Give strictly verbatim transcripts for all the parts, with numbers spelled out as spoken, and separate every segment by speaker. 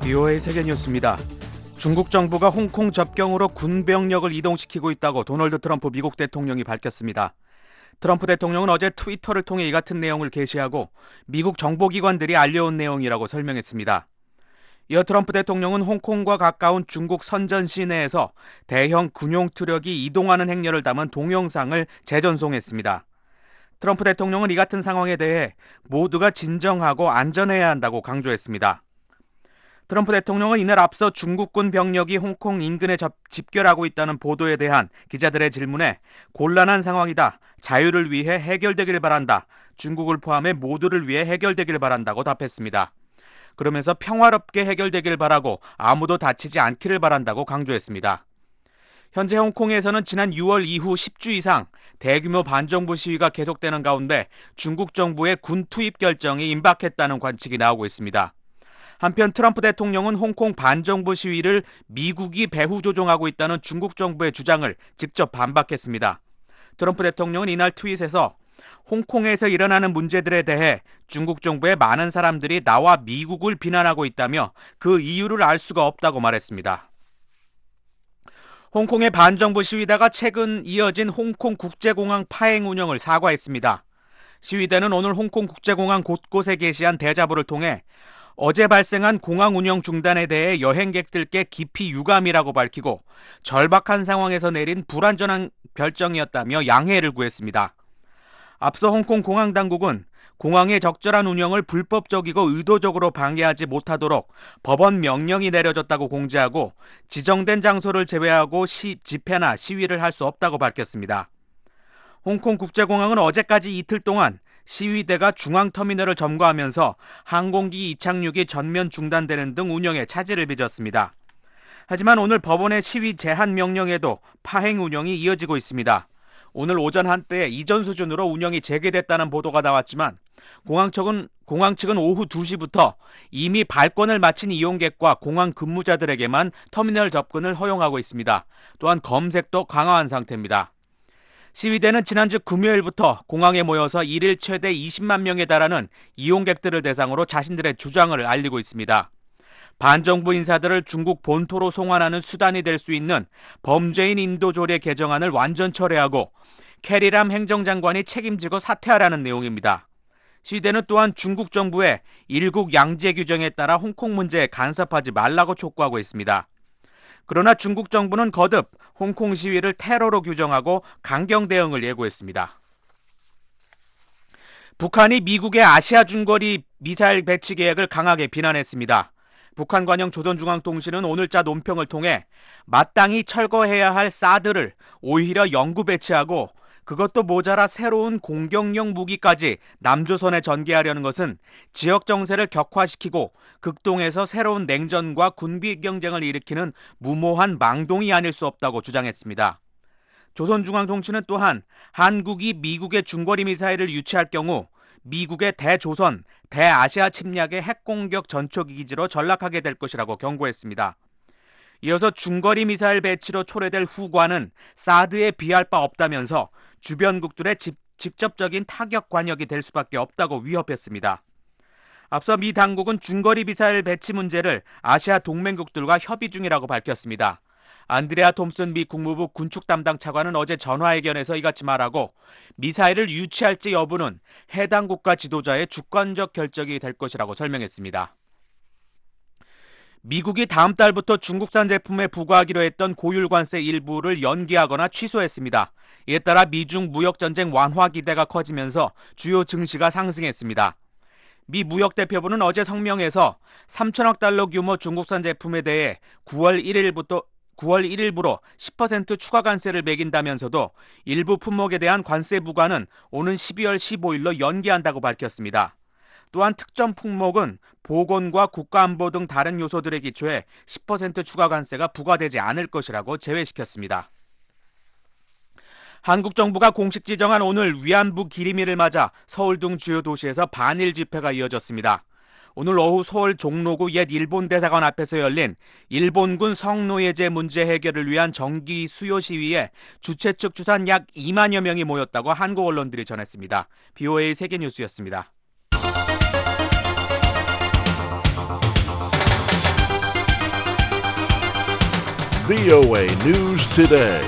Speaker 1: 비오에이 세계뉴스입니다. 중국 정부가 홍콩 접경으로 군병력을 이동시키고 있다고 도널드 트럼프 미국 대통령이 밝혔습니다. 트럼프 대통령은 어제 트위터를 통해 이 같은 내용을 게시하고 미국 정보기관들이 알려온 내용이라고 설명했습니다. 이어 트럼프 대통령은 홍콩과 가까운 중국 선전 시내에서 대형 군용 트럭이 이동하는 행렬을 담은 동영상을 재전송했습니다. 트럼프 대통령은 이 같은 상황에 대해 모두가 진정하고 안전해야 한다고 강조했습니다. 트럼프 대통령은 이날 앞서 중국군 병력이 홍콩 인근에 접, 집결하고 있다는 보도에 대한 기자들의 질문에 곤란한 상황이다. 자유를 위해 해결되길 바란다. 중국을 포함해 모두를 위해 해결되길 바란다고 답했습니다. 그러면서 평화롭게 해결되길 바라고 아무도 다치지 않기를 바란다고 강조했습니다. 현재 홍콩에서는 지난 유월 이후 십 주 이상 대규모 반정부 시위가 계속되는 가운데 중국 정부의 군 투입 결정이 임박했다는 관측이 나오고 있습니다. 한편 트럼프 대통령은 홍콩 반정부 시위를 미국이 배후 조종하고 있다는 중국 정부의 주장을 직접 반박했습니다. 트럼프 대통령은 이날 트윗에서 홍콩에서 일어나는 문제들에 대해 중국 정부의 많은 사람들이 나와 미국을 비난하고 있다며 그 이유를 알 수가 없다고 말했습니다. 홍콩의 반정부 시위대가 최근 이어진 홍콩 국제공항 파행 운영을 사과했습니다. 시위대는 오늘 홍콩 국제공항 곳곳에 게시한 대자보를 통해 어제 발생한 공항 운영 중단에 대해 여행객들께 깊이 유감이라고 밝히고 절박한 상황에서 내린 불완전한 결정이었다며 양해를 구했습니다. 앞서 홍콩 공항 당국은 공항의 적절한 운영을 불법적이고 의도적으로 방해하지 못하도록 법원 명령이 내려졌다고 공지하고 지정된 장소를 제외하고 시, 집회나 시위를 할 수 없다고 밝혔습니다. 홍콩 국제공항은 어제까지 이틀 동안 시위대가 중앙터미널을 점거하면서 항공기 이착륙이 전면 중단되는 등 운영에 차질을 빚었습니다. 하지만 오늘 법원의 시위 제한 명령에도 파행 운영이 이어지고 있습니다. 오늘 오전 한때 이전 수준으로 운영이 재개됐다는 보도가 나왔지만 공항 측은, 공항 측은 오후 두 시부터 이미 발권을 마친 이용객과 공항 근무자들에게만 터미널 접근을 허용하고 있습니다. 또한 검색도 강화한 상태입니다. 시위대는 지난주 금요일부터 공항에 모여서 일일 최대 이십만 명에 달하는 이용객들을 대상으로 자신들의 주장을 알리고 있습니다. 반정부 인사들을 중국 본토로 송환하는 수단이 될 수 있는 범죄인 인도 조례 개정안을 완전 철회하고 캐리람 행정장관이 책임지고 사퇴하라는 내용입니다. 시위대는 또한 중국 정부의 일국 양제 규정에 따라 홍콩 문제에 간섭하지 말라고 촉구하고 있습니다. 그러나 중국 정부는 거듭 홍콩 시위를 테러로 규정하고 강경 대응을 예고했습니다. 북한이 미국의 아시아 중거리 미사일 배치 계획을 강하게 비난했습니다. 북한 관영 조선중앙통신은 오늘자 논평을 통해 마땅히 철거해야 할 사드를 오히려 영구 배치하고 그것도 모자라 새로운 공격용 무기까지 남조선에 전개하려는 것은 지역 정세를 격화시키고 극동에서 새로운 냉전과 군비 경쟁을 일으키는 무모한 망동이 아닐 수 없다고 주장했습니다. 조선중앙통신은 또한 한국이 미국의 중거리 미사일을 유치할 경우 미국의 대조선, 대아시아 침략의 핵공격 전초기 기지로 전락하게 될 것이라고 경고했습니다. 이어서 중거리 미사일 배치로 초래될 후과는 사드에 비할 바 없다면서 주변국들의 집, 직접적인 타격 관역이 될 수밖에 없다고 위협했습니다. 앞서 미 당국은 중거리 미사일 배치 문제를 아시아 동맹국들과 협의 중이라고 밝혔습니다. 안드레아 톰슨 미 국무부 군축 담당 차관은 어제 전화회견에서 이같이 말하고 미사일을 유치할지 여부는 해당 국가 지도자의 주권적 결정이 될 것이라고 설명했습니다. 미국이 다음 달부터 중국산 제품에 부과하기로 했던 고율관세 일부를 연기하거나 취소했습니다. 이에 따라 미중 무역전쟁 완화 기대가 커지면서 주요 증시가 상승했습니다. 미 무역대표부는 어제 성명에서 삼천억 달러 규모 중국산 제품에 대해 구월 일일부터 구월 일일부로 십 퍼센트 추가 관세를 매긴다면서도 일부 품목에 대한 관세 부과는 오는 십이월 십오일로 연기한다고 밝혔습니다. 또한 특정 품목은 보건과 국가안보 등 다른 요소들에 기초해 십 퍼센트 추가 관세가 부과되지 않을 것이라고 제외시켰습니다. 한국 정부가 공식 지정한 오늘 위안부 기림일을 맞아 서울 등 주요 도시에서 반일 집회가 이어졌습니다. 오늘 오후 서울 종로구 옛 일본 대사관 앞에서 열린 일본군 성노예제 문제 해결을 위한 정기 수요 시위에 주최 측 추산 약 이만여 명이 모였다고 한국 언론들이 전했습니다. 비오에이 세계뉴스였습니다.
Speaker 2: 브이오에이 News Today.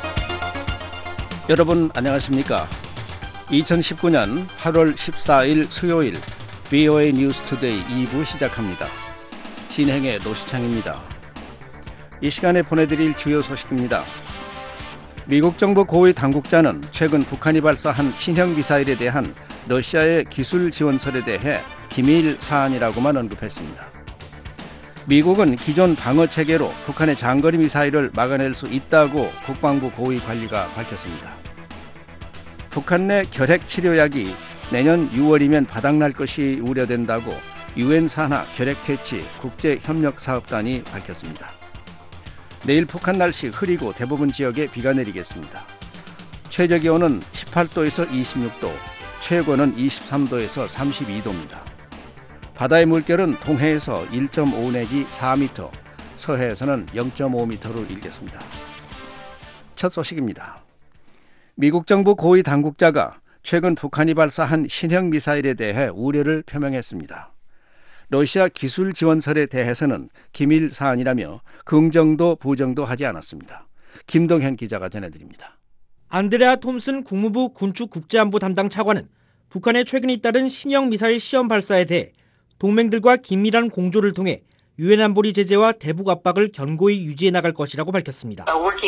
Speaker 3: 여러분 안녕하십니까? 이천십구 년 팔월 십사일 수요일 브이오에이 뉴스 투데이 이 부 시작합니다. 진행의 노시창입니다. 이 시간에 보내드릴 주요 소식입니다. 미국 정부 고위 당국자는 최근 북한이 발사한 신형 미사일에 대한 러시아의 기술 지원설에 대해 기밀 사안이라고만 언급했습니다. 미국은 기존 방어 체계로 북한의 장거리 미사일을 막아낼 수 있다고 국방부 고위 관리가 밝혔습니다. 북한 내 결핵 치료약이 내년 유월이면 바닥날 것이 우려된다고 유엔 산하 결핵 퇴치 국제협력사업단이 밝혔습니다. 내일 북한 날씨 흐리고 대부분 지역에 비가 내리겠습니다. 최저기온은 십팔 도에서 이십육 도, 최고는 이십삼 도에서 삼십이 도입니다. 바다의 물결은 동해에서 일 점 오 내지 사 미터, 서해에서는 영 점 오 미터로 일겠습니다. 첫 소식입니다. 미국 정부 고위 당국자가 최근 북한이 발사한 신형 미사일에 대해 우려를 표명했습니다. 러시아 기술 지원설에 대해서는 기밀 사안이라며 긍정도 부정도 하지 않았습니다. 김동현 기자가 전해드립니다.
Speaker 4: 안드레아 톰슨 국무부 군축 국제안보 담당 차관은 북한의 최근 잇따른 신형 미사일 시험 발사에 대해 동맹들과 긴밀한 공조를 통해 유엔 안보리 제재와 대북 압박을 견고히 유지해 나갈 것이라고 밝혔습니다.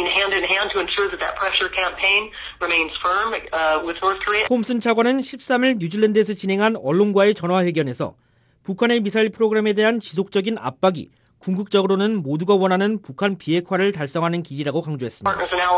Speaker 4: 톰슨 차관은 십삼일 뉴질랜드에서 진행한 언론과의 전화회견에서 북한의 미사일 프로그램에 대한 지속적인 압박이 궁극적으로는 모두가 원하는 북한 비핵화를 달성하는 길이라고 강조했습니다.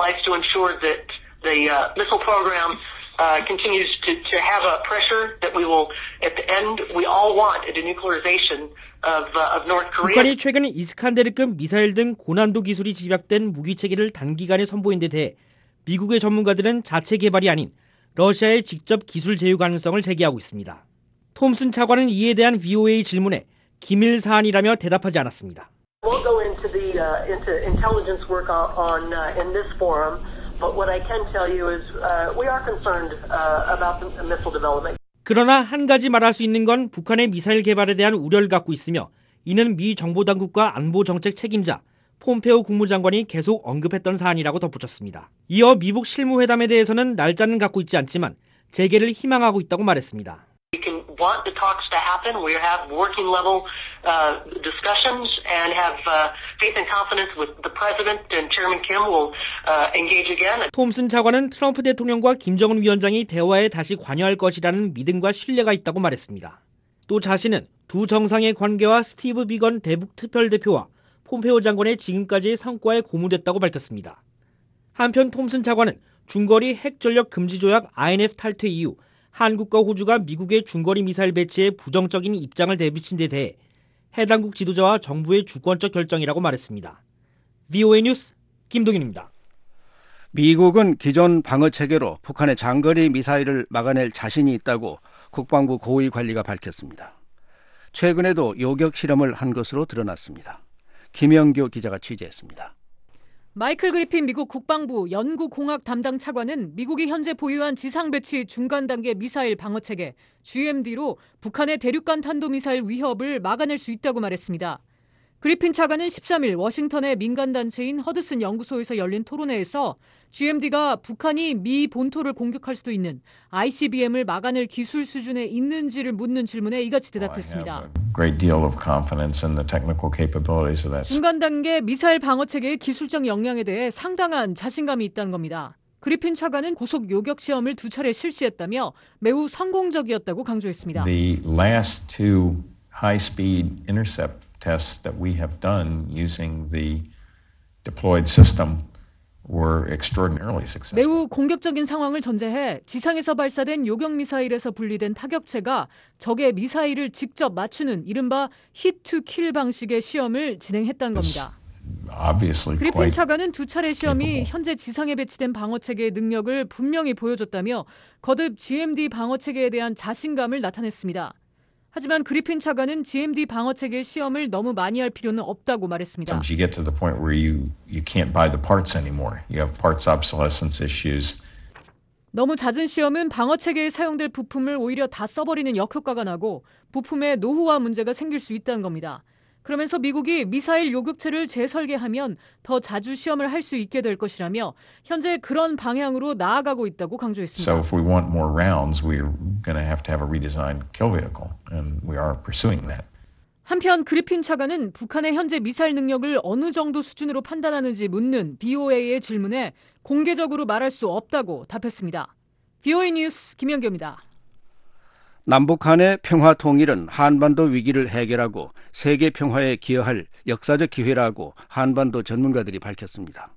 Speaker 5: Uh, continues to, to have a pressure that we will, at the end, we all want a denuclearization of, uh, of North Korea.
Speaker 4: 북한이 최근 이스칸데르급 미사일 등 고난도 기술이 집약된 무기 체계를 단기간에 선보인 데 대해 미국의 전문가들은 자체 개발이 아닌 러시아의 직접 기술 제휴 가능성을 제기하고 있습니다. 톰슨 차관은 이에 대한 브이오에이 질문에 기밀 사안이라며 대답하지 않았습니다.
Speaker 5: We'll go into the uh, into intelligence work on, on uh, in this forum. But what I can tell you is uh, we are concerned uh, about the missile development.
Speaker 4: 그러나 한 가지 말할 수 있는 건 북한의 미사일 개발에 대한 우려를 갖고 있으며 이는 미 정보당국과 안보정책 책임자 폼페오 국무장관이 계속 언급했던 사안이라고 덧붙였습니다. 이어 미북 실무회담에 대해서는 날짜는 갖고 있지 않지만 재개를 희망하고 있다고 말했습니다.
Speaker 5: We can want the talks to happen. We have working level uh, discussions and have uh, faith and confidence with the president and Chairman Kim will uh, engage again.
Speaker 4: 톰슨 차관은 트럼프 대통령과 김정은 위원장이 대화에 다시 관여할 것이라는 믿음과 신뢰가 있다고 말했습니다. 또 자신은 두 정상의 관계와 스티브 비건 대북 특별대표와 폼페오 장관의 지금까지의 성과에 고무됐다고 밝혔습니다. 한편 톰슨 차관은 중거리 핵전력 금지 조약 아이엔에프 탈퇴 이후 한국과 호주가 미국의 중거리 미사일 배치에 부정적인 입장을 내비친 데 대해 해당국 지도자와 정부의 주권적 결정이라고 말했습니다. 브이오에이 뉴스 김동윤입니다.
Speaker 3: 미국은 기존 방어 체계로 북한의 장거리 미사일을 막아낼 자신이 있다고 국방부 고위 관리가 밝혔습니다. 최근에도 요격 실험을 한 것으로 드러났습니다. 김영교 기자가 취재했습니다.
Speaker 6: 마이클 그리핀 미국 국방부 연구공학 담당 차관은 미국이 현재 보유한 지상 배치 중간 단계 미사일 방어 체계 지엠디로 북한의 대륙간 탄도미사일 위협을 막아낼 수 있다고 말했습니다. 그리핀 차관은 십삼일 워싱턴의 민간 단체인 허드슨 연구소에서 열린 토론회에서 지엠디가 북한이 미 본토를 공격할 수도 있는 아이씨비엠을 막아낼 기술 수준에 있는지를 묻는 질문에 이같이 대답했습니다. 중간 단계 미사일 방어 체계의 기술적 역량에 대해 상당한 자신감이 있다는 겁니다. 그리핀 차관은 고속 요격 시험을 두 차례 실시했다며 매우 성공적이었다고 강조했습니다.
Speaker 7: The last two high-speed intercept tests that we have done using the deployed system were extraordinarily successful.
Speaker 6: 매우 공격적인 상황을 전제해 지상에서 발사된 요격 미사일에서 분리된 타격체가 적의 미사일을 직접 맞추는 이른바 히트-킬 방식의 시험을 진행했다는 겁니다. 그리핀 차관은 두 차례 시험이 capable. 현재 지상에 배치된 방어체계의 능력을 분명히 보여줬다며 거듭 지엠디 방어체계에 대한 자신감을 나타냈습니다. 하지만 그리핀 차관은 지엠디 방어체계 시험을 너무 많이 할 필요는 없다고 말했습니다.
Speaker 7: Sometimes you get to the point where you you can't buy the parts anymore. You have parts obsolescence issues.
Speaker 6: 너무 잦은 시험은 방어체계에 사용될 부품을 오히려 다 써버리는 역효과가 나고 부품의 노후화 문제가 생길 수 있다는 겁니다. 그러면서 미국이 미사일 요격체를 재설계하면 더 자주 시험을 할 수 있게 될 것이라며 현재 그런 방향으로 나아가고 있다고 강조했습니다.
Speaker 7: So if we want more rounds, we're going to have to have a redesigned kill vehicle, and we are pursuing that.
Speaker 6: 한편 그리핀 차관은 북한의 현재 미사일 능력을 어느 정도 수준으로 판단하는지 묻는 비오에이의 질문에 공개적으로 말할 수 없다고 답했습니다. 비오에이 뉴스 김연경입니다.
Speaker 3: 남북한의 평화 통일은 한반도 위기를 해결하고 세계 평화에 기여할 역사적 기회라고 한반도 전문가들이 밝혔습니다.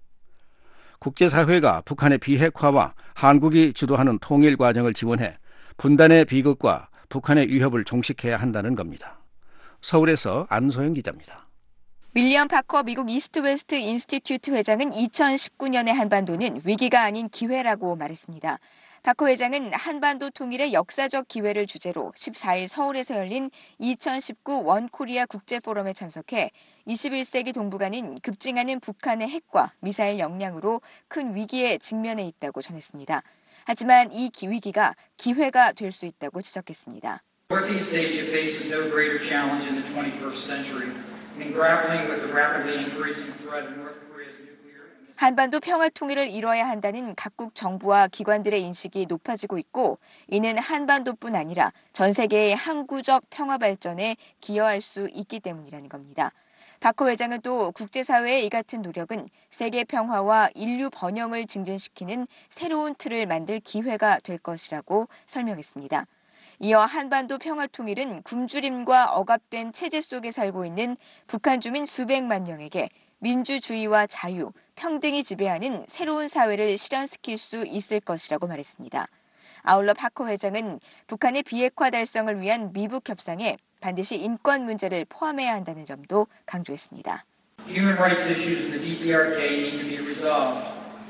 Speaker 3: 국제사회가 북한의 비핵화와 한국이 주도하는 통일 과정을 지원해 분단의 비극과 북한의 위협을 종식해야 한다는 겁니다. 서울에서 안소영 기자입니다.
Speaker 8: 윌리엄 파커 미국 이스트웨스트 인스티튜트 회장은 이천십구 년의 한반도는 위기가 아닌 기회라고 말했습니다. 파커 회장은 한반도 통일의 역사적 기회를 주제로 십사 일 서울에서 열린 이천십구 원코리아 국제포럼에 참석해 이십일 세기 동북아는 급증하는 북한의 핵과 미사일 역량으로 큰 위기에 직면해 있다고 전했습니다. 하지만 이 위기가 기회가 될 수 있다고 지적했습니다.
Speaker 9: Northeast Asia faces no greater challenge in the twenty-first century in grappling with the rapidly increasing threat of North Korea's nuclear.
Speaker 8: 한반도 평화 통일을 이뤄야 한다는 각국 정부와 기관들의 인식이 높아지고 있고 이는 한반도뿐 아니라 전 세계의 항구적 평화 발전에 기여할 수 있기 때문이라는 겁니다. 파커 회장은 또 국제사회의 이 같은 노력은 세계 평화와 인류 번영을 증진시키는 새로운 틀을 만들 기회가 될 것이라고 설명했습니다. 이어 한반도 평화 통일은 굶주림과 억압된 체제 속에 살고 있는 북한 주민 수백만 명에게 민주주의와 자유, 평등이 지배하는 새로운 사회를 실현시킬 수 있을 것이라고 말했습니다. 아울러 파커 회장은 북한의 비핵화 달성을 위한 미북 협상에 반드시 인권 문제를 포함해야 한다는 점도 강조했습니다.
Speaker 9: Human rights issues in the 디피아르케이 need to be resolved.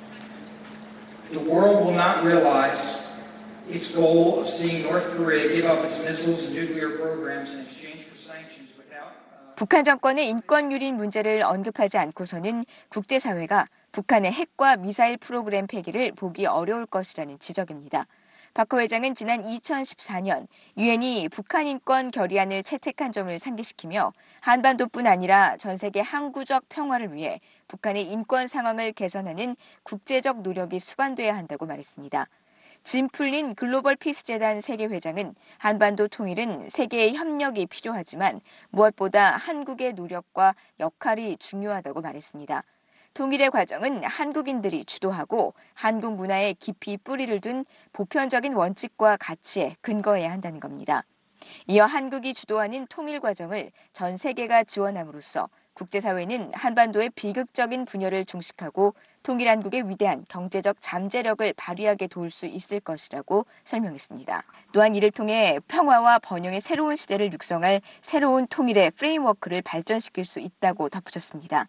Speaker 9: The world will not realize its goal of seeing North Korea give up its missiles and nuclear programs in exchange for sanctions without.
Speaker 8: 북한 정권의 인권 유린 문제를 언급하지 않고서는 국제사회가 북한의 핵과 미사일 프로그램 폐기를 보기 어려울 것이라는 지적입니다. 파커 회장은 지난 이천십사 년 유엔이 북한 인권 결의안을 채택한 점을 상기시키며 한반도뿐 아니라 전 세계 항구적 평화를 위해 북한의 인권 상황을 개선하는 국제적 노력이 수반돼야 한다고 말했습니다. 짐 풀린 글로벌 피스 재단 세계회장은 한반도 통일은 세계의 협력이 필요하지만 무엇보다 한국의 노력과 역할이 중요하다고 말했습니다. 통일의 과정은 한국인들이 주도하고 한국 문화에 깊이 뿌리를 둔 보편적인 원칙과 가치에 근거해야 한다는 겁니다. 이어 한국이 주도하는 통일 과정을 전 세계가 지원함으로써 국제사회는 한반도의 비극적인 분열을 종식하고 통일 한국의 위대한 경제적 잠재력을 발휘하게 도울 수 있을 것이라고 설명했습니다. 또한 이를 통해 평화와 번영의 새로운 시대를 육성할 새로운 통일의 프레임워크를 발전시킬 수 있다고 덧붙였습니다.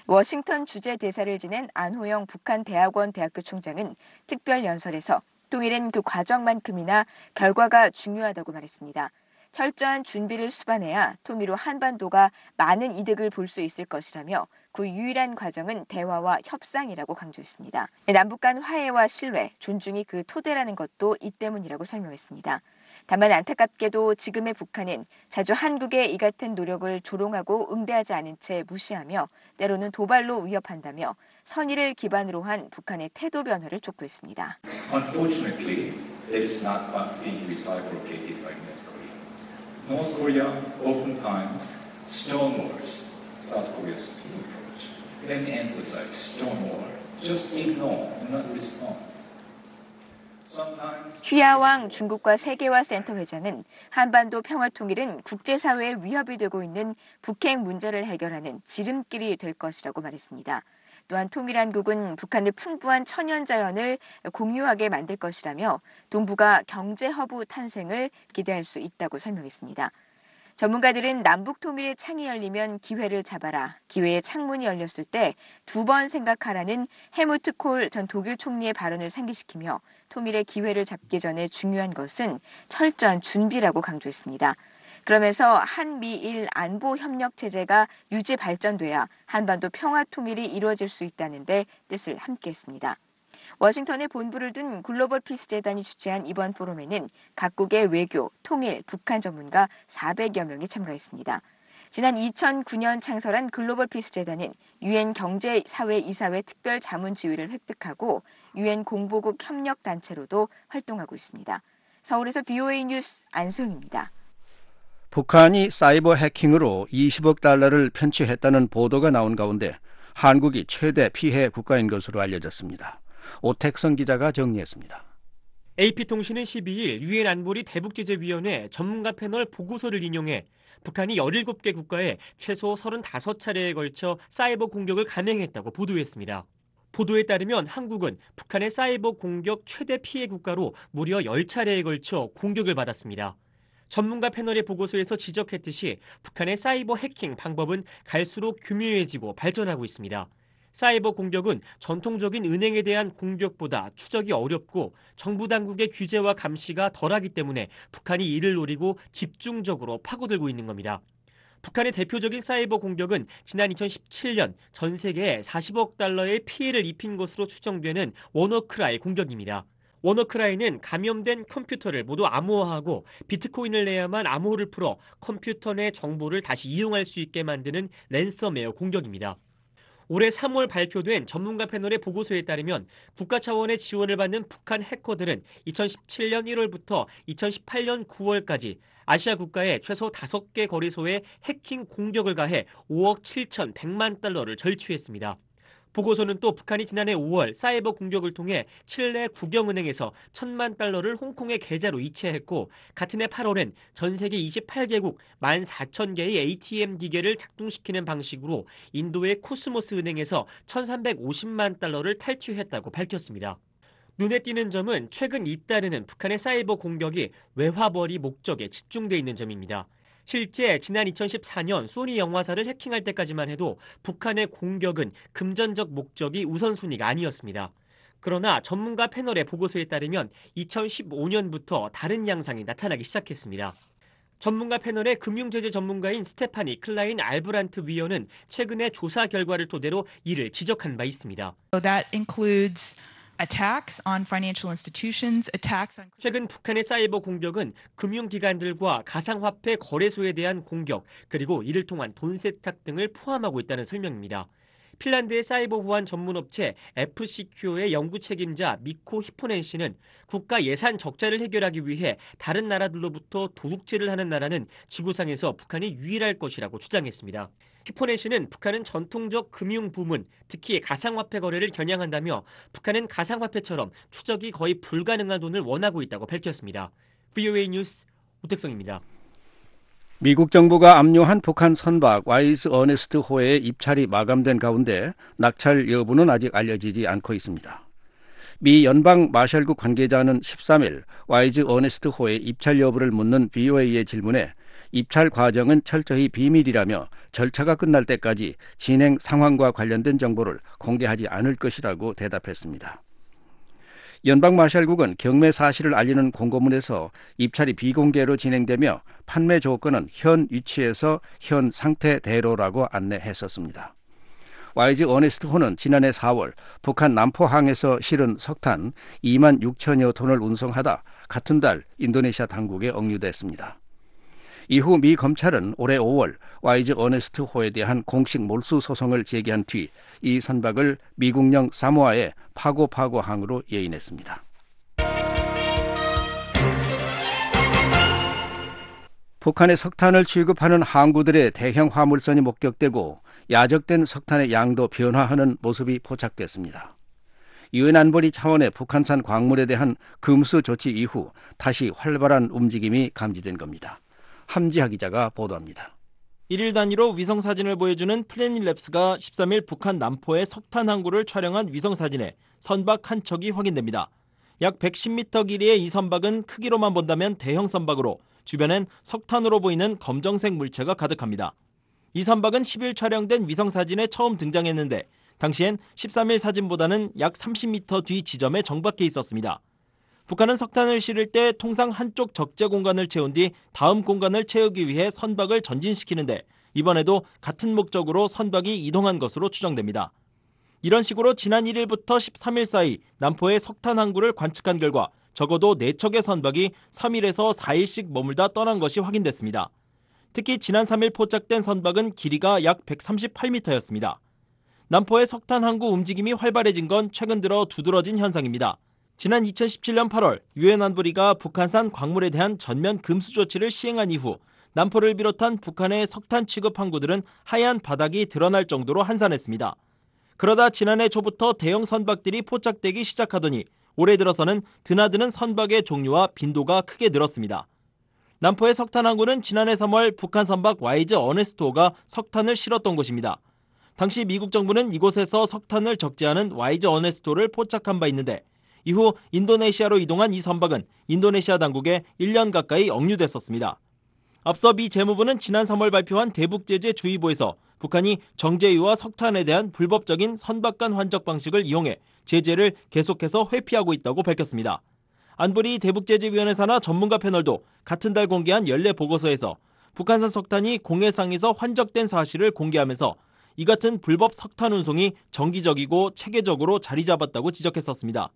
Speaker 8: 워싱턴 주재 대사를 지낸 안호영 북한 대학원 대학교 총장은 특별 연설에서 통일은 그 과정만큼이나 결과가 중요하다고 말했습니다. 철저한 준비를 수반해야 통일 후 한반도가 많은 이득을 볼 수 있을 것이라며 그 유일한 과정은 대화와 협상이라고 강조했습니다. 남북 간 화해와 신뢰, 존중이 그 토대라는 것도 이 때문이라고 설명했습니다. 다만 안타깝게도 지금의 북한은 자주 한국의 이 같은 노력을 조롱하고 응대하지 않은 채 무시하며 때로는 도발로 위협한다며 선의를 기반으로 한 북한의 태도 변화를 촉구했습니다.
Speaker 10: Unfortunately, that is not being reciprocated by North Korea. North Korea oftentimes stonewalls South Korea's approach. Let me emphasize stonewall. Just ignore and not respond.
Speaker 8: 휘하왕 중국과 세계화 센터 회장은 한반도 평화 통일은 국제사회의 위협이 되고 있는 북핵 문제를 해결하는 지름길이 될 것이라고 말했습니다. 또한 통일한국은 북한의 풍부한 천연자연을 공유하게 만들 것이라며 동북아 경제허브 탄생을 기대할 수 있다고 설명했습니다. 전문가들은 남북 통일의 창이 열리면 기회를 잡아라. 기회의 창문이 열렸을 때 두 번 생각하라는 헬무트 콜 전 독일 총리의 발언을 상기시키며 통일의 기회를 잡기 전에 중요한 것은 철저한 준비라고 강조했습니다. 그러면서 한미일 안보 협력 체제가 유지 발전돼야 한반도 평화 통일이 이루어질 수 있다는 데 뜻을 함께했습니다. 워싱턴에 본부를 둔 글로벌 피스 재단이 주최한 이번 포럼에는 각국의 외교, 통일, 북한 전문가 사백여 명이 참가했습니다. 지난 이천구 년 창설한 글로벌 피스 재단은 유엔 경제사회이사회 특별 자문지위를 획득하고 유엔 공보국 협력단체로도 활동하고 있습니다. 서울에서 비오에이 뉴스 안소영입니다.
Speaker 3: 북한이 사이버 해킹으로 이십억 달러를 편취했다는 보도가 나온 가운데 한국이 최대 피해 국가인 것으로 알려졌습니다. 오택성 기자가 정리했습니다.
Speaker 11: 에이피통신은 십이일 유엔 안보리 대북제재위원회 전문가 패널 보고서를 인용해 북한이 열일곱 개 국가에 최소 서른다섯 차례에 걸쳐 사이버 공격을 감행했다고 보도했습니다. 보도에 따르면 한국은 북한의 사이버 공격 최대 피해 국가로 무려 열 차례에 걸쳐 공격을 받았습니다. 전문가 패널의 보고서에서 지적했듯이 북한의 사이버 해킹 방법은 갈수록 교묘해지고 발전하고 있습니다. 사이버 공격은 전통적인 은행에 대한 공격보다 추적이 어렵고 정부 당국의 규제와 감시가 덜하기 때문에 북한이 이를 노리고 집중적으로 파고들고 있는 겁니다. 북한의 대표적인 사이버 공격은 지난 이천십칠 년 전 세계에 사십억 달러의 피해를 입힌 것으로 추정되는 워너크라이 공격입니다. 워너크라이는 감염된 컴퓨터를 모두 암호화하고 비트코인을 내야만 암호를 풀어 컴퓨터 내 정보를 다시 이용할 수 있게 만드는 랜섬웨어 공격입니다. 올해 삼월 발표된 전문가 패널의 보고서에 따르면 국가 차원의 지원을 받는 북한 해커들은 이천십칠 년 일월부터 이천십팔 년 구월까지 아시아 국가의 최소 다섯 개 거래소에 해킹 공격을 가해 오억 칠천백만 달러를 절취했습니다. 보고서는 또 북한이 지난해 오월 사이버 공격을 통해 칠레 국영은행에서 천만 달러를 홍콩의 계좌로 이체했고 같은 해 팔월엔 전 세계 이십팔 개국 만 사천 개의 에이티엠 기계를 작동시키는 방식으로 인도의 코스모스 은행에서 천삼백오십만 달러를 탈취했다고 밝혔습니다. 눈에 띄는 점은 최근 잇따르는 북한의 사이버 공격이 외화벌이 목적에 집중돼 있는 점입니다. 실제 지난 이천십사 년 소니 영화사를 해킹할 때까지만 해도 북한의 공격은 금전적 목적이 우선순위가 아니었습니다. 그러나 전문가 패널의 보고서에 따르면 이천십오 년부터 다른 양상이 나타나기 시작했습니다. 전문가 패널의 금융제재 전문가인 스테파니 클라인 알브란트 위원은 최근의 조사 결과를 토대로 이를 지적한 바 있습니다.
Speaker 12: So that includes attacks on financial institutions, attacks on...
Speaker 11: 최근 북한의 사이버 공격은 금융기관들과 가상화폐 거래소에 대한 공격, 그리고 이를 통한 돈 세탁 등을 포함하고 있다는 설명입니다. 핀란드의 사이버 보안 전문업체 에프시큐어의 연구 책임자 미코 히포넨 씨는 국가 예산 적자를 해결하기 위해 다른 나라들로부터 도둑질을 하는 나라는 지구상에서 북한이 유일할 것이라고 주장했습니다. 히포넨 씨는 북한은 전통적 금융 부문, 특히 가상화폐 거래를 겨냥한다며 북한은 가상화폐처럼 추적이 거의 불가능한 돈을 원하고 있다고 밝혔습니다. 브이오에이 뉴스 오택성입니다.
Speaker 3: 미국 정부가 압류한 북한 선박 와이즈 어네스트 호의 입찰이 마감된 가운데 낙찰 여부는 아직 알려지지 않고 있습니다. 미 연방 마샬국 관계자는 십삼일 와이즈 어네스트 호의 입찰 여부를 묻는 브이오에이의 질문에 입찰 과정은 철저히 비밀이라며 절차가 끝날 때까지 진행 상황과 관련된 정보를 공개하지 않을 것이라고 대답했습니다. 연방 마샬국은 경매 사실을 알리는 공고문에서 입찰이 비공개로 진행되며 판매 조건은 현 위치에서 현 상태대로라고 안내했었습니다. 와이즈 어네스트호는 지난해 사월 북한 남포항에서 실은 석탄 이만 육천여 톤을 운송하다 같은 달 인도네시아 당국에 억류됐습니다. 이후 미 검찰은 올해 오월 와이즈 어네스트호에 대한 공식 몰수 소송을 제기한 뒤 이 선박을 미국령 사모아의 파고파고항으로 예인했습니다. 북한의 석탄을 취급하는 항구들의 대형 화물선이 목격되고 야적된 석탄의 양도 변화하는 모습이 포착됐습니다. 유엔 안보리 차원의 북한산 광물에 대한 금수 조치 이후 다시 활발한 움직임이 감지된 겁니다. 함지하 기자가 보도합니다.
Speaker 4: 일일 단위로 위성사진을 보여주는 플래닛랩스가 십삼일 북한 남포의 석탄 항구를 촬영한 위성사진에 선박 한 척이 확인됩니다. 약 백십 미터 길이의 이 선박은 크기로만 본다면 대형 선박으로 주변엔 석탄으로 보이는 검정색 물체가 가득합니다. 이 선박은 십일 촬영된 위성사진에 처음 등장했는데 당시엔 십삼일 사진보다는 약 삼십 미터 뒤 지점에 정박해 있었습니다. 북한은 석탄을 실을 때 통상 한쪽 적재 공간을 채운 뒤 다음 공간을 채우기 위해 선박을 전진시키는데 이번에도 같은 목적으로 선박이 이동한 것으로 추정됩니다. 이런 식으로 지난 일일부터 십삼일 사이 남포의 석탄 항구를 관측한 결과 적어도 네 척의 선박이 삼일에서 사일씩 머물다 떠난 것이 확인됐습니다.
Speaker 13: 특히 지난 삼 일 포착된 선박은 길이가 약 백삼십팔 미터였습니다. 남포의 석탄 항구 움직임이 활발해진 건 최근 들어 두드러진 현상입니다. 지난 이천십칠 년 팔월 유엔 안보리가 북한산 광물에 대한 전면 금수 조치를 시행한 이후 남포를 비롯한 북한의 석탄 취급 항구들은 하얀 바닥이 드러날 정도로 한산했습니다. 그러다 지난해 초부터 대형 선박들이 포착되기 시작하더니 올해 들어서는 드나드는 선박의 종류와 빈도가 크게 늘었습니다. 남포의 석탄 항구는 지난해 삼월 북한 선박 와이즈 어네스토가 석탄을 실었던 곳입니다. 당시 미국 정부는 이곳에서 석탄을 적재하는 와이즈 어네스토를 포착한 바 있는데 이후 인도네시아로 이동한 이 선박은 인도네시아 당국에 일 년 가까이 억류됐었습니다. 앞서 미 재무부는 지난 삼월 발표한 대북제재주의보에서 북한이 정제유와 석탄에 대한 불법적인 선박 간 환적 방식을 이용해 제재를 계속해서 회피하고 있다고 밝혔습니다. 안보리 대북제재위원회 산하 전문가 패널도 같은 달 공개한 연례 보고서에서 북한산 석탄이 공해상에서 환적된 사실을 공개하면서 이 같은 불법 석탄 운송이 정기적이고 체계적으로 자리 잡았다고 지적했었습니다.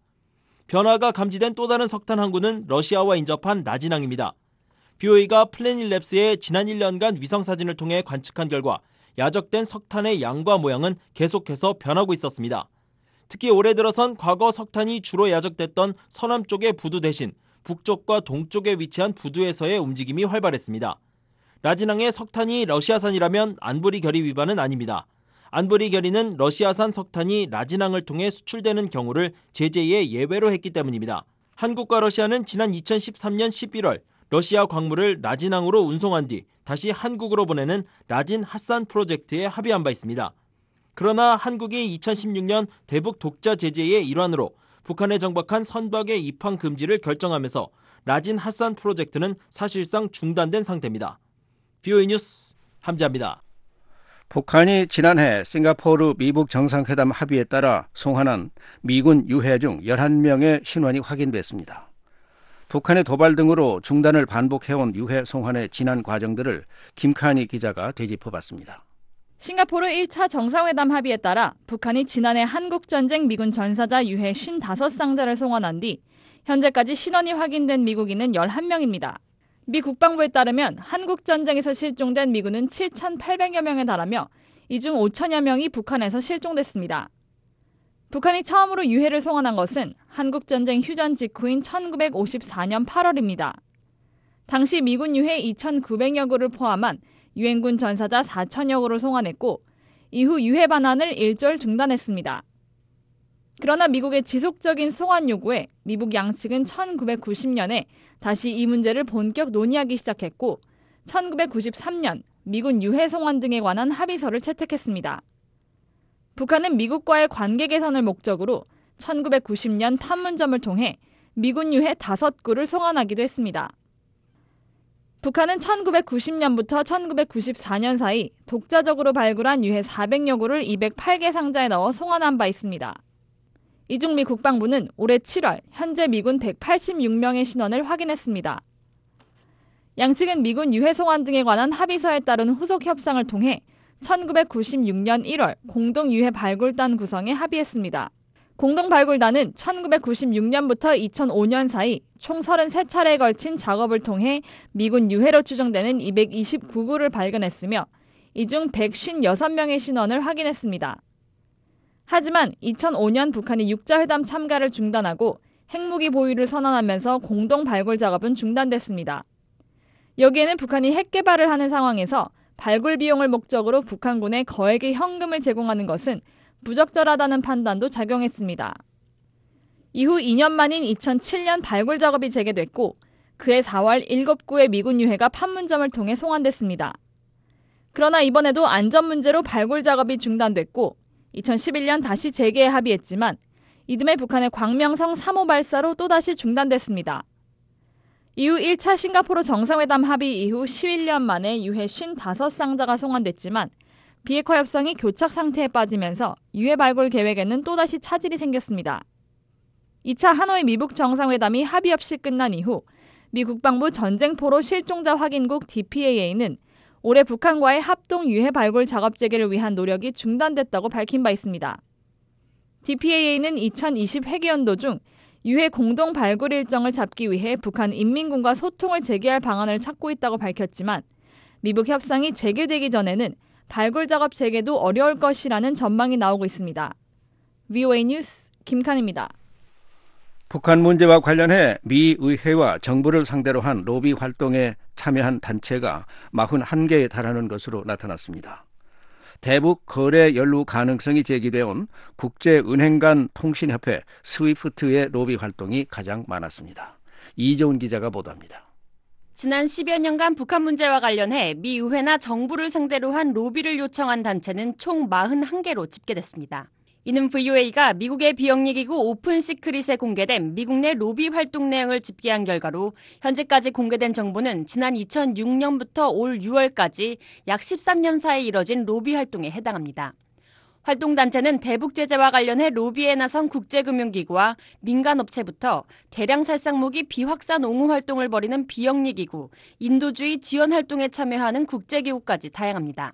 Speaker 13: 변화가 감지된 또 다른 석탄 항구는 러시아와 인접한 라진항입니다. 비오이가 플래닛랩스의 지난 일 년간 위성사진을 통해 관측한 결과 야적된 석탄의 양과 모양은 계속해서 변하고 있었습니다. 특히 올해 들어선 과거 석탄이 주로 야적됐던 서남쪽의 부두 대신 북쪽과 동쪽에 위치한 부두에서의 움직임이 활발했습니다. 라진항의 석탄이 러시아산이라면 안보리 결의 위반은 아닙니다. 안보리 결의는 러시아산 석탄이 라진항을 통해 수출되는 경우를 제재의 예외로 했기 때문입니다. 한국과 러시아는 지난 이천십삼 년 십일월 러시아 광물을 라진항으로 운송한 뒤 다시 한국으로 보내는 라진 핫산 프로젝트에 합의한 바 있습니다. 그러나 한국이 이천십육 년 대북 독자 제재의 일환으로 북한에 정박한 선박의 입항 금지를 결정하면서 라진 핫산 프로젝트는 사실상 중단된 상태입니다. 비오이 뉴스 함지아입니다.
Speaker 3: 북한이 지난해 싱가포르 미북 정상회담 합의에 따라 송환한 미군 유해 중 열한 명의 신원이 확인됐습니다. 북한의 도발 등으로 중단을 반복해온 유해 송환의 지난 과정들을 김칸희 기자가 되짚어봤습니다.
Speaker 14: 싱가포르 일 차 정상회담 합의에 따라 북한이 지난해 한국전쟁 미군 전사자 유해 오십오 상자를 송환한 뒤 현재까지 신원이 확인된 미국인은 열한 명입니다. 미 국방부에 따르면 한국전쟁에서 실종된 미군은 칠천팔백여 명에 달하며 이 중 오천여 명이 북한에서 실종됐습니다. 북한이 처음으로 유해를 송환한 것은 한국전쟁 휴전 직후인 천구백오십사 년 팔월입니다. 당시 미군 유해 이천구백여 구를 포함한 유엔군 전사자 사천여 구를 송환했고 이후 유해 반환을 일절 중단했습니다. 그러나 미국의 지속적인 송환 요구에 미북 양측은 천구백구십 년에 다시 이 문제를 본격 논의하기 시작했고 천구백구십삼 년 미군 유해 송환 등에 관한 합의서를 채택했습니다. 북한은 미국과의 관계 개선을 목적으로 천구백구십 년 판문점을 통해 미군 유해 다섯 구를 송환하기도 했습니다. 북한은 천구백구십 년부터 천구백구십사 년 사이 독자적으로 발굴한 유해 사백여 구를 이백팔 개 상자에 넣어 송환한 바 있습니다. 이 중 미 국방부는 올해 칠월 현재 미군 백팔십육 명의 신원을 확인했습니다. 양측은 미군 유해 송환 등에 관한 합의서에 따른 후속 협상을 통해 천구백구십육 년 일월 공동유해 발굴단 구성에 합의했습니다. 공동발굴단은 천구백구십육 년부터 이천오 년 사이 총 서른세 차례에 걸친 작업을 통해 미군 유해로 추정되는 이백이십구 구를 발견했으며 이 중 백오십육 명의 신원을 확인했습니다. 하지만 이천오 년 북한이 육자회담 참가를 중단하고 핵무기 보유를 선언하면서 공동발굴 작업은 중단됐습니다. 여기에는 북한이 핵 개발을 하는 상황에서 발굴 비용을 목적으로 북한군에 거액의 현금을 제공하는 것은 부적절하다는 판단도 작용했습니다. 이후 이 년 만인 이천칠 년 발굴 작업이 재개됐고 그해 사월 일곱 구의 미군 유해가 판문점을 통해 송환됐습니다. 그러나 이번에도 안전 문제로 발굴 작업이 중단됐고 이천십일 년 다시 재개에 합의했지만 이듬해 북한의 광명성 삼 호 발사로 또다시 중단됐습니다. 이후 일 차 싱가포르 정상회담 합의 이후 십일 년 만에 유해 오십오 상자가 송환됐지만 비핵화 협상이 교착 상태에 빠지면서 유해 발굴 계획에는 또다시 차질이 생겼습니다. 이 차 하노이 미북 정상회담이 합의 없이 끝난 이후 미 국방부 전쟁포로 실종자 확인국 디피에이에이는 올해 북한과의 합동 유해 발굴 작업 재개를 위한 노력이 중단됐다고 밝힌 바 있습니다. 디피에이에이는 이천이십 회기연도 중 유해 공동 발굴 일정을 잡기 위해 북한 인민군과 소통을 재개할 방안을 찾고 있다고 밝혔지만 미북 협상이 재개되기 전에는 발굴 작업 재개도 어려울 것이라는 전망이 나오고 있습니다. 브이오에이 뉴스 김칸입니다.
Speaker 3: 북한 문제와 관련해 미 의회와 정부를 상대로 한 로비 활동에 참여한 단체가 사십일 개에 달하는 것으로 나타났습니다. 대북 거래 연루 가능성이 제기되어 온 국제은행 간 통신협회 스위프트의 로비 활동이 가장 많았습니다. 이재훈 기자가 보도합니다.
Speaker 15: 지난 십여 년간 북한 문제와 관련해 미 의회나 정부를 상대로 한 로비를 요청한 단체는 총 사십일 개로 집계됐습니다. 이는 브이오에이가 미국의 비영리기구 오픈시크릿에 공개된 미국 내 로비 활동 내용을 집계한 결과로 현재까지 공개된 정보는 지난 이천육 년부터 올 유월까지 약 십삼 년 사이 이뤄진 로비 활동에 해당합니다. 활동단체는 대북 제재와 관련해 로비에 나선 국제금융기구와 민간업체부터 대량 살상무기 비확산 옹호 활동을 벌이는 비영리기구, 인도주의 지원활동에 참여하는 국제기구까지 다양합니다.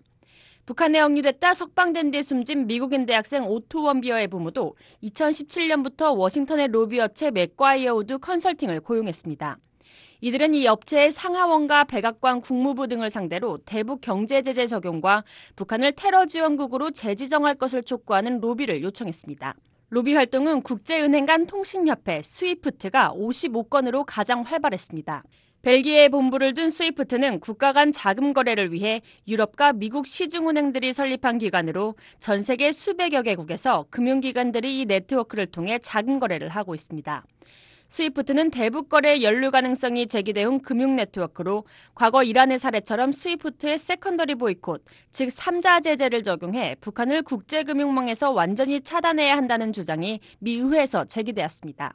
Speaker 15: 북한에 억류됐다 석방된 뒤 숨진 미국인 대학생 오토 원비어의 부모도 이천십칠 년부터 워싱턴의 로비업체 맥과이어 우드 컨설팅을 고용했습니다. 이들은 이 업체의 상하원과 백악관 국무부 등을 상대로 대북 경제 제재 적용과 북한을 테러 지원국으로 재지정할 것을 촉구하는 로비를 요청했습니다. 로비 활동은 국제은행 간 통신협회 스위프트가 오십오 건으로 가장 활발했습니다. 벨기에에 본부를 둔 스위프트는 국가 간 자금 거래를 위해 유럽과 미국 시중은행들이 설립한 기관으로 전 세계 수백여 개국에서 금융기관들이 이 네트워크를 통해 자금 거래를 하고 있습니다. 스위프트는 대북 거래의 연루 가능성이 제기된 금융 네트워크로 과거 이란의 사례처럼 스위프트의 세컨더리 보이콧, 즉 삼자 제재를 적용해 북한을 국제금융망에서 완전히 차단해야 한다는 주장이 미 의회에서 제기되었습니다.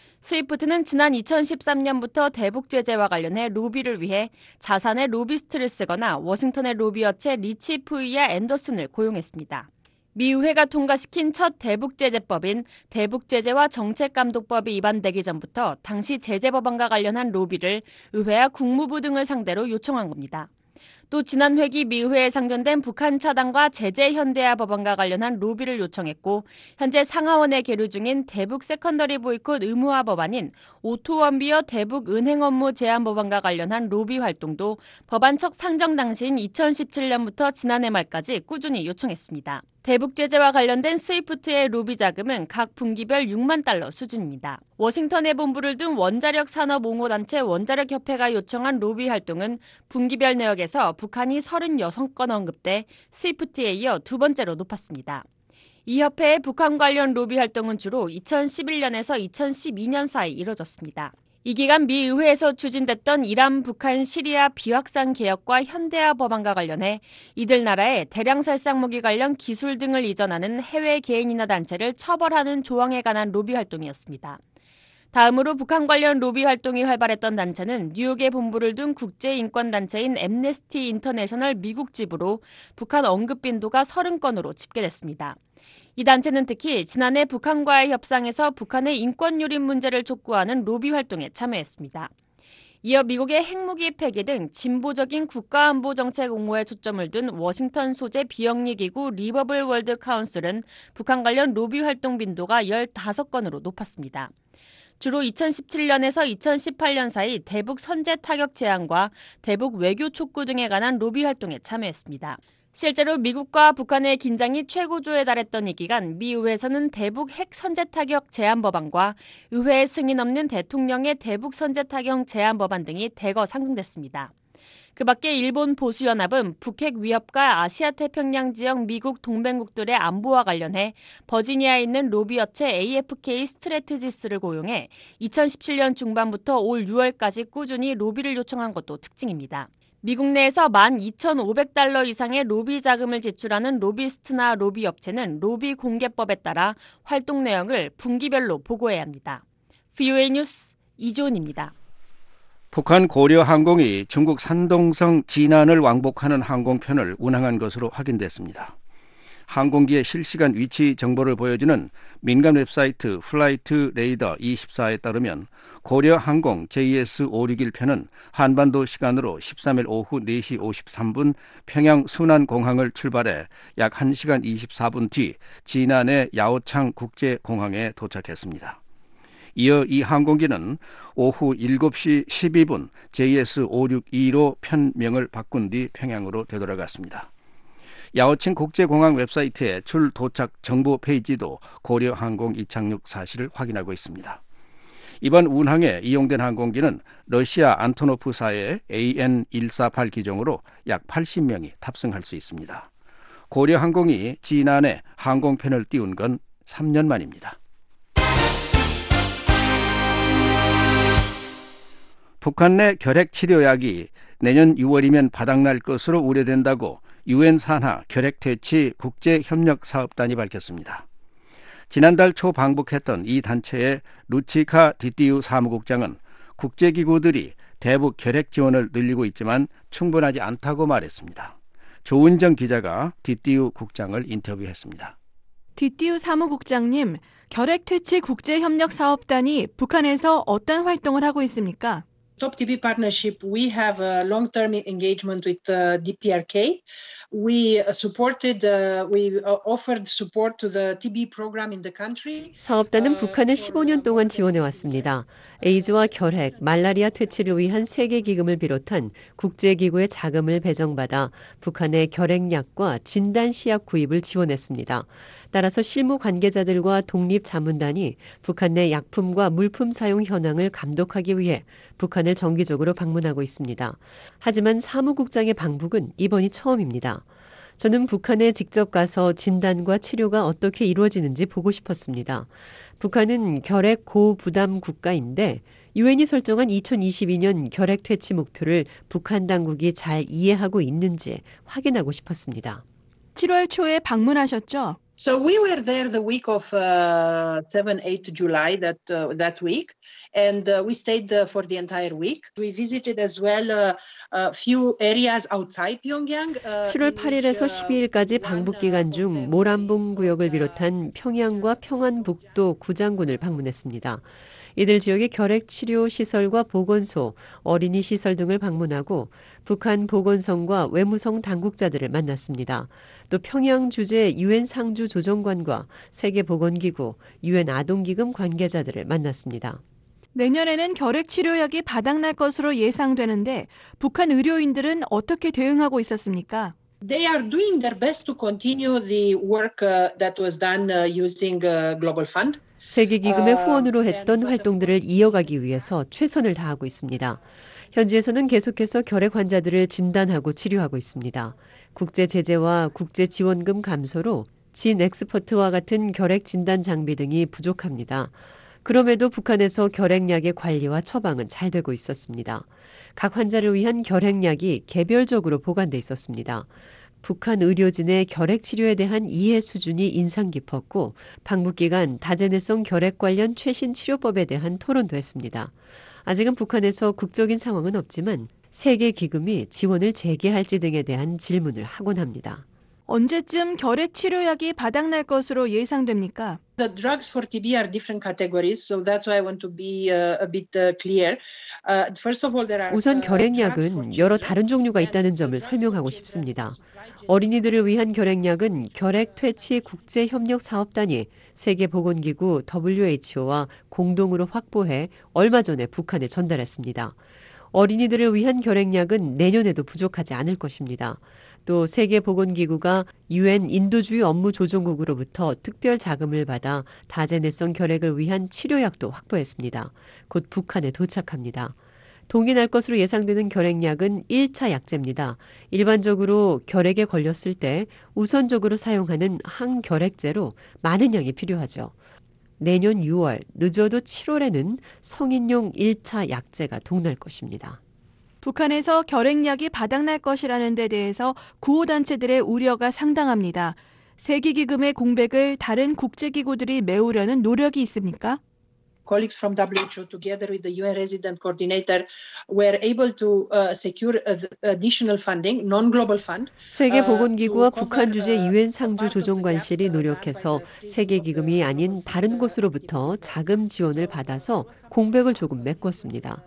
Speaker 15: 스위프트는 지난 이천십삼 년부터 대북 제재와 관련해 로비를 위해 자산의 로비스트를 쓰거나 워싱턴의 로비업체 리치프이아 앤더슨을 고용했습니다. 미 의회가 통과시킨 첫 대북 제재법인 대북 제재와 정책감독법이 위반되기 전부터 당시 제재 법안과 관련한 로비를 의회와 국무부 등을 상대로 요청한 겁니다. 또 지난 회기 미 의회에 상정된 북한 차단과 제재 현대화 법안과 관련한 로비를 요청했고 현재 상하원에 계류 중인 대북 세컨더리 보이콧 의무화 법안인 오토 원비어 대북 은행 업무 제한 법안과 관련한 로비 활동도 법안 첫 상정 당시인 이천십칠 년부터 지난해 말까지 꾸준히 요청했습니다. 대북 제재와 관련된 스위프트의 로비 자금은 각 분기별 육만 달러 수준입니다. 워싱턴에 본부를 둔 원자력 산업 옹호단체 원자력협회가 요청한 로비 활동은 분기별 내역에서 북한이 삼십육 건 언급돼 스위프트에 이어 두 번째로 높았습니다. 이 협회의 북한 관련 로비 활동은 주로 이천십일 년에서 이천십이 년 사이 이뤄졌습니다. 이 기간 미 의회에서 추진됐던 이란, 북한, 시리아 비확산 개혁과 현대화 법안과 관련해 이들 나라에 대량 살상무기 관련 기술 등을 이전하는 해외 개인이나 단체를 처벌하는 조항에 관한 로비 활동이었습니다. 다음으로 북한 관련 로비 활동이 활발했던 단체는 뉴욕에 본부를 둔 국제인권단체인 앰네스티 인터내셔널 미국 지부로 북한 언급 빈도가 삼십 건으로 집계됐습니다. 이 단체는 특히 지난해 북한과의 협상에서 북한의 인권 유린 문제를 촉구하는 로비 활동에 참여했습니다. 이어 미국의 핵무기 폐기 등 진보적인 국가안보정책 옹호에 초점을 둔 워싱턴 소재 비영리기구 리버블 월드 카운슬은 북한 관련 로비 활동 빈도가 십오 건으로 높았습니다. 주로 이천십칠 년에서 이천십팔 년 사이 대북 선제 타격 제한과 대북 외교 촉구 등에 관한 로비 활동에 참여했습니다. 실제로 미국과 북한의 긴장이 최고조에 달했던 이 기간 미 의회에서는 대북 핵 선제 타격 제한 법안과 의회의 승인 없는 대통령의 대북 선제 타격 제한 법안 등이 대거 상정됐습니다. 그 밖에 일본 보수연합은 북핵 위협과 아시아 태평양 지역 미국 동맹국들의 안보와 관련해 버지니아에 있는 로비업체 에이에프케이 스트래티지스를 고용해 이천십칠 년 중반부터 올 유월까지 꾸준히 로비를 요청한 것도 특징입니다. 미국 내에서 만 이천오백 달러 이상의 로비 자금을 지출하는 로비스트나 로비 업체는 로비 공개법에 따라 활동 내역을 분기별로 보고해야 합니다. 브이오에이 뉴스 이조은입니다.
Speaker 3: 북한 고려항공이 중국 산동성 진안을 왕복하는 항공편을 운항한 것으로 확인됐습니다. 항공기의 실시간 위치 정보를 보여주는 민간 웹사이트 플라이트 레이더 이십사에 따르면 고려항공 제이에스 오백육십일 편은 한반도 시간으로 십삼 일 오후 네 시 오십삼 분 평양 순안공항을 출발해 약 한 시간 이십사 분 뒤 진안의 야오창 국제공항에 도착했습니다. 이어 이 항공기는 오후 일곱 시 십이 분 제이에스 오육이로 편명을 바꾼 뒤 평양으로 되돌아갔습니다. 야오칭 국제공항 웹사이트의 출 도착 정보 페이지도 고려항공 이착륙 사실을 확인하고 있습니다. 이번 운항에 이용된 항공기는 러시아 안토노프사의 에이엔 백사십팔 기종으로 약 팔십 명이 탑승할 수 있습니다. 고려항공이 지난해 항공편을 띄운 건 삼 년 만입니다. 북한 내 결핵 치료약이 내년 유월이면 바닥날 것으로 우려된다고 유엔 산하 결핵퇴치 국제협력사업단이 밝혔습니다. 지난달 초 방북했던 이 단체의 루치카 디띠우 사무국장은 국제기구들이 대북 결핵 지원을 늘리고 있지만 충분하지 않다고 말했습니다. 조은정 기자가 디띠우 국장을 인터뷰했습니다.
Speaker 16: 디띠우 사무국장님, 결핵퇴치 국제협력사업단이 북한에서 어떤 활동을 하고 있습니까?
Speaker 17: Stop 티비 partnership, we have a long-term engagement with uh, 디피아르케이. We supported, uh, we offered support to the 티비 program in the country.
Speaker 18: 사업단은 북한을 십오 년 동안 지원해왔습니다. 에이즈와 결핵, 말라리아 퇴치를 위한 세계기금을 비롯한 국제기구의 자금을 배정받아 북한의 결핵약과 진단시약 구입을 지원했습니다. 따라서 실무 관계자들과 독립자문단이 북한 내 약품과 물품 사용 현황을 감독하기 위해 북한을 정기적으로 방문하고 있습니다. 하지만 사무국장의 방북은 이번이 처음입니다. 저는 북한에 직접 가서 진단과 치료가 어떻게 이루어지는지 보고 싶었습니다. 북한은 결핵 고부담 국가인데 유엔이 설정한 이천이십이 년 결핵 퇴치 목표를 북한 당국이 잘 이해하고 있는지 확인하고 싶었습니다.
Speaker 16: 칠월 초에 방문하셨죠?
Speaker 17: So we were there the week of uh, seven, eight July that uh, that week, and uh, we stayed uh, for the entire week. We visited as well a uh, uh, few areas outside Pyongyang. Uh,
Speaker 18: 칠월 팔일에서 십이일까지 방북 기간 중 모란봉 구역을 비롯한 평양과 평안북도 구장군을 방문했습니다. 이들 지역의 결핵 치료 시설과 보건소, 어린이 시설 등을 방문하고 북한 보건성과 외무성 당국자들을 만났습니다. 또 평양 주재 유엔 상주 조정관과 세계보건기구, 유엔 아동기금 관계자들을 만났습니다.
Speaker 16: 내년에는 결핵 치료약이 바닥날 것으로 예상되는데 북한 의료인들은 어떻게 대응하고 있었습니까?
Speaker 17: They are doing their best to continue the work uh, that was done uh, using uh, Global Fund.
Speaker 18: 세계기금의 후원으로 했던 활동들을 이어가기 위해서 최선을 다하고 있습니다. 현지에서는 계속해서 결핵 환자들을 진단하고 치료하고 있습니다. 국제 제재와 국제 지원금 감소로 진 엑스퍼트와 같은 결핵 진단 장비 등이 부족합니다. 그럼에도 북한에서 결핵약의 관리와 처방은 잘 되고 있었습니다. 각 환자를 위한 결핵약이 개별적으로 보관돼 있었습니다. 북한 의료진의 결핵 치료에 대한 이해 수준이 인상 깊었고 방북 기간 다제내성 결핵 관련 최신 치료법에 대한 토론도 했습니다. 아직은 북한에서 극적인 상황은 없지만 세계 기금이 지원을 재개할지 등에 대한 질문을 하곤 합니다.
Speaker 16: 언제쯤 결핵 치료약이 바닥날 것으로 예상됩니까?
Speaker 17: The drugs for 티비 are different categories, so that's why I want to be uh, a bit uh, clear. Uh, first of all, there are
Speaker 18: 우선 결핵약은 여러 다른 종류가 있다는 점을 설명하고 싶습니다. 어린이들을 위한 결핵약은 결핵 퇴치 국제협력사업단이 세계보건기구 더블유에이치오와 공동으로 확보해 얼마 전에 북한에 전달했습니다. 어린이들을 위한 결핵약은 내년에도 부족하지 않을 것입니다. 또 세계보건기구가 유엔 인도주의 업무조정국으로부터 특별 자금을 받아 다제내성 결핵을 위한 치료약도 확보했습니다. 곧 북한에 도착합니다. 동이 날 것으로 예상되는 결핵약은 일 차 약제입니다. 일반적으로 결핵에 걸렸을 때 우선적으로 사용하는 항결핵제로 많은 양이 필요하죠. 내년 유월, 늦어도 칠월에는 성인용 일 차 약제가 동날 것입니다.
Speaker 16: 북한에서 결핵약이 바닥날 것이라는 데 대해서 구호단체들의 우려가 상당합니다. 세계기금의 공백을 다른 국제기구들이 메우려는 노력이 있습니까?
Speaker 17: Colleagues from 더블유 에이치 오 together with the 유엔 resident coordinator were able to uh, secure additional funding, non-global fund.
Speaker 18: 세계보건기구와 북한 주재 유엔 상주 조정관실이 노력해서 세계기금이 아닌 다른 곳으로부터 자금 지원을 받아서 공백을 조금 메꿨습니다.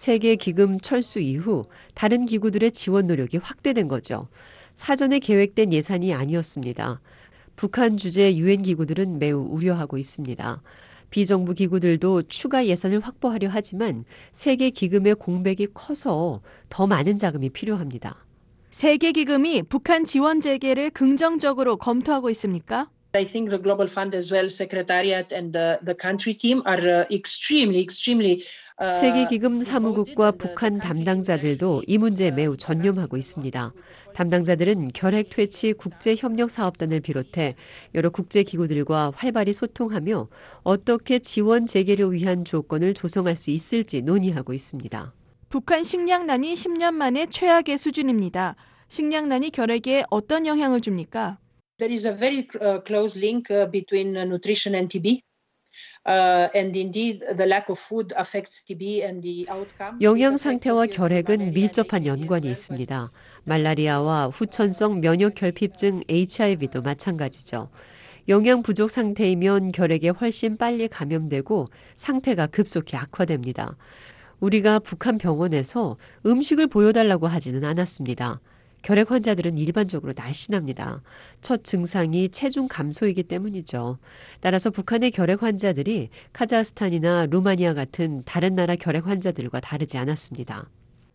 Speaker 18: 세계기금 철수 이후 다른 기구들의 지원 노력이 확대된 거죠. 사전에 계획된 예산이 아니었습니다. 북한 주재 유엔 기구들은 매우 우려하고 있습니다. 비정부 기구들도 추가 예산을 확보하려 하지만 세계 기금의 공백이 커서 더 많은 자금이 필요합니다.
Speaker 16: 세계 기금이 북한 지원 재개를 긍정적으로 검토하고 있습니까?
Speaker 17: I think the Global Fund as well, Secretariat and the, the country team are uh, extremely, extremely uh,
Speaker 18: 세계기금 사무국과 북한 담당자들도 이 문제에 매우 전념하고 있습니다. 담당자들은 결핵 퇴치 국제협력사업단을 비롯해 여러 국제기구들과 활발히 소통하며 어떻게 지원 재개를 위한 조건을 조성할 수 있을지 논의하고 있습니다.
Speaker 16: 북한 식량난이 십 년 만에 최악의 수준입니다. 식량난이 결핵에 어떤 영향을 줍니까?
Speaker 17: There is a very uh, close link uh, between uh, nutrition and T B. Uh, and indeed, the lack of food affects T B and the outcomes.
Speaker 18: 영양 상태와 결핵은 밀접한 연관이 있습니다. 말라리아와 후천성 면역 결핍증 에이치아이브이도 마찬가지죠. 영양 부족 상태이면 결핵에 훨씬 빨리 감염되고 상태가 급속히 악화됩니다. 우리가 북한 병원에서 음식을 보여달라고 하지는 않았습니다. 결핵 환자들은 일반적으로 날씬합니다. 첫 증상이 체중 감소이기 때문이죠. 따라서 북한의 결핵 환자들이 카자흐스탄이나 루마니아 같은 다른 나라 결핵 환자들과 다르지 않았습니다.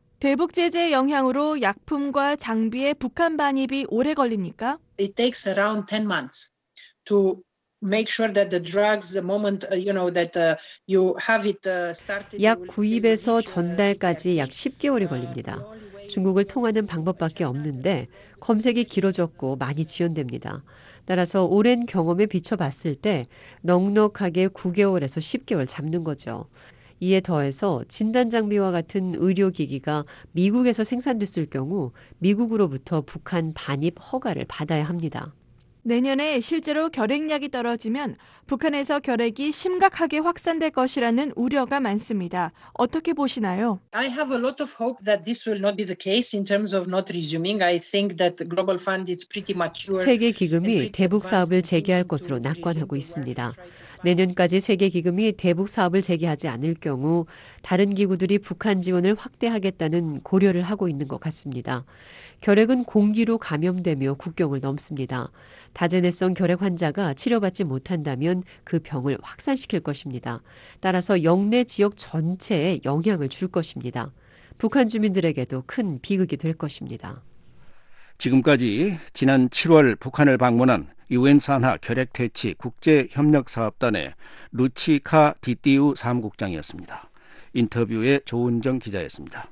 Speaker 16: 대북 제재의 영향으로 약품과 장비의 북한 반입이 오래 걸립니까?
Speaker 17: It takes around ten months to make sure that the drugs, the moment uh, you know that uh, you have it uh, started.
Speaker 18: 약 구입에서 전달까지 약 십 개월이 걸립니다. 중국을 통하는 방법밖에 없는데 검색이 길어졌고 많이 지연됩니다. 따라서 오랜 경험에 비춰봤을 때 넉넉하게 구 개월에서 십 개월 잡는 거죠. 이에 더해서 진단장비와 같은 의료기기가 미국에서 생산됐을 경우 미국으로부터 북한 반입 허가를 받아야 합니다.
Speaker 16: 내년에 실제로 결핵약이 떨어지면 북한에서 결핵이 심각하게 확산될 것이라는 우려가 많습니다. 어떻게 보시나요?
Speaker 17: I have a lot of hope that this will not be the case in terms of not resuming. I think that the Global Fund is pretty mature.
Speaker 18: 세계 기금이 대북 사업을 재개할 것으로 낙관하고 있습니다. 내년까지 세계 기금이 대북 사업을 재개하지 않을 경우 다른 기구들이 북한 지원을 확대하겠다는 고려를 하고 있는 것 같습니다. 결핵은 공기로 감염되며 국경을 넘습니다. 다제내성 결핵 환자가 치료받지 못한다면 그 병을 확산시킬 것입니다. 따라서 영내 지역 전체에 영향을 줄 것입니다. 북한 주민들에게도 큰 비극이 될 것입니다.
Speaker 3: 지금까지 지난 칠월 북한을 방문한 유엔 산하 결핵 퇴치 국제협력사업단의 루치카 디띠우 사무국장이었습니다. 인터뷰에 조은정 기자였습니다.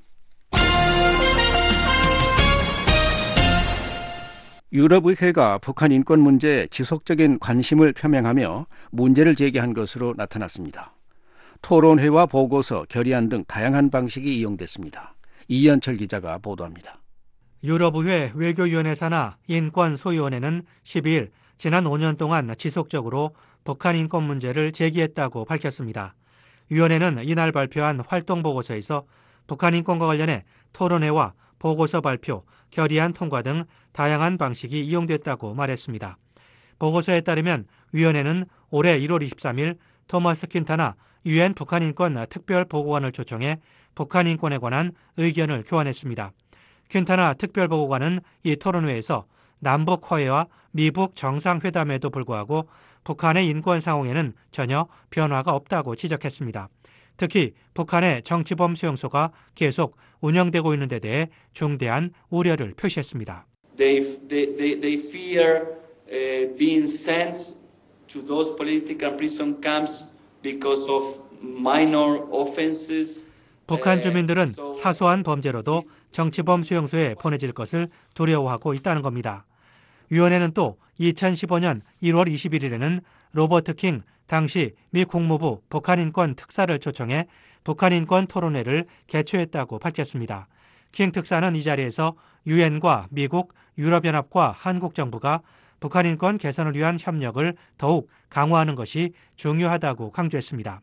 Speaker 3: 유럽의회가 북한 인권 문제에 지속적인 관심을 표명하며 문제를 제기한 것으로 나타났습니다. 토론회와 보고서, 결의안 등 다양한 방식이 이용됐습니다. 이현철 기자가 보도합니다.
Speaker 19: 유럽의회 외교위원회 산하 인권소위원회는 십이 일 지난 오 년 동안 지속적으로 북한 인권 문제를 제기했다고 밝혔습니다. 위원회는 이날 발표한 활동보고서에서 북한 인권과 관련해 토론회와 보고서 발표, 결의안 통과 등 다양한 방식이 이용됐다고 말했습니다. 보고서에 따르면 위원회는 올해 일월 이십삼일 토마스 퀸타나 유엔 북한인권 특별보고관을 초청해 북한 인권에 관한 의견을 교환했습니다. 퀸타나 특별보고관은 이 토론회에서 남북 화해와 미북 정상회담에도 불구하고 북한의 인권 상황에는 전혀 변화가 없다고 지적했습니다. 특히 북한의 정치범 수용소가 계속 운영되고 있는 데 대해 중대한 우려를 표시했습니다.
Speaker 20: They, they, they, they fear uh, being sent to those political prison camps because of minor offenses.
Speaker 19: 북한 주민들은 사소한 범죄로도 정치범 수용소에 보내질 것을 두려워하고 있다는 겁니다. 위원회는 또 이천십오년 일월 이십일일에는 로버트 킹 당시 미 국무부 북한인권 특사를 초청해 북한인권 토론회를 개최했다고 밝혔습니다. 킹 특사는 이 자리에서 유엔과 미국, 유럽연합과 한국 정부가 북한인권 개선을 위한 협력을 더욱 강화하는 것이 중요하다고 강조했습니다.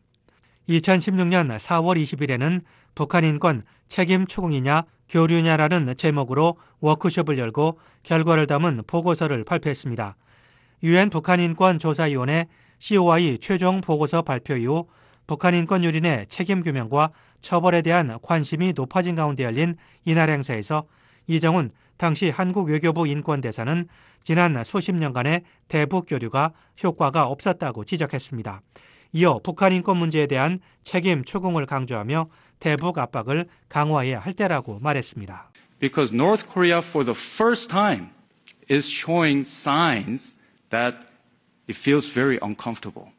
Speaker 19: 이천십육년 사월 이십일에는 북한인권 책임 추궁이냐 교류냐라는 제목으로 워크숍을 열고 결과를 담은 보고서를 발표했습니다. 유엔 북한인권 조사위원회 씨오아이 최종 보고서 발표 이후 북한인권 유린의 책임 규명과 처벌에 대한 관심이 높아진 가운데 열린 이날 행사에서 이정훈 당시 한국 외교부 인권대사는 지난 수십 년간의 대북 교류가 효과가 없었다고 지적했습니다. 이어 북한 인권 문제에 대한 책임 추궁을 강조하며 대북 압박을 강화해야 할 때라고 말했습니다.
Speaker 21: Because North Korea for the first time is showing signs that it feels very uncomfortable.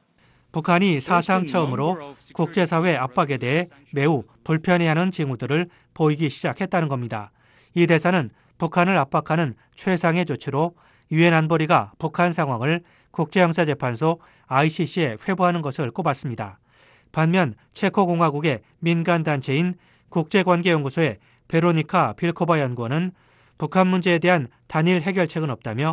Speaker 19: 북한이 사상 처음으로 국제사회 압박에 대해 매우 불편해하는 징후들을 보이기 시작했다는 겁니다. 이 대사는 북한을 압박하는 최상의 조치로 유엔 안보리가 북한 상황을 국제형사재판소 아이씨씨에 회부하는 것을 꼽았습니다. 반면 체코공화국의 민간단체인 국제관계연구소의 베로니카 빌코바 연구원은 북한 문제에 대한 단일 해결책은 없다며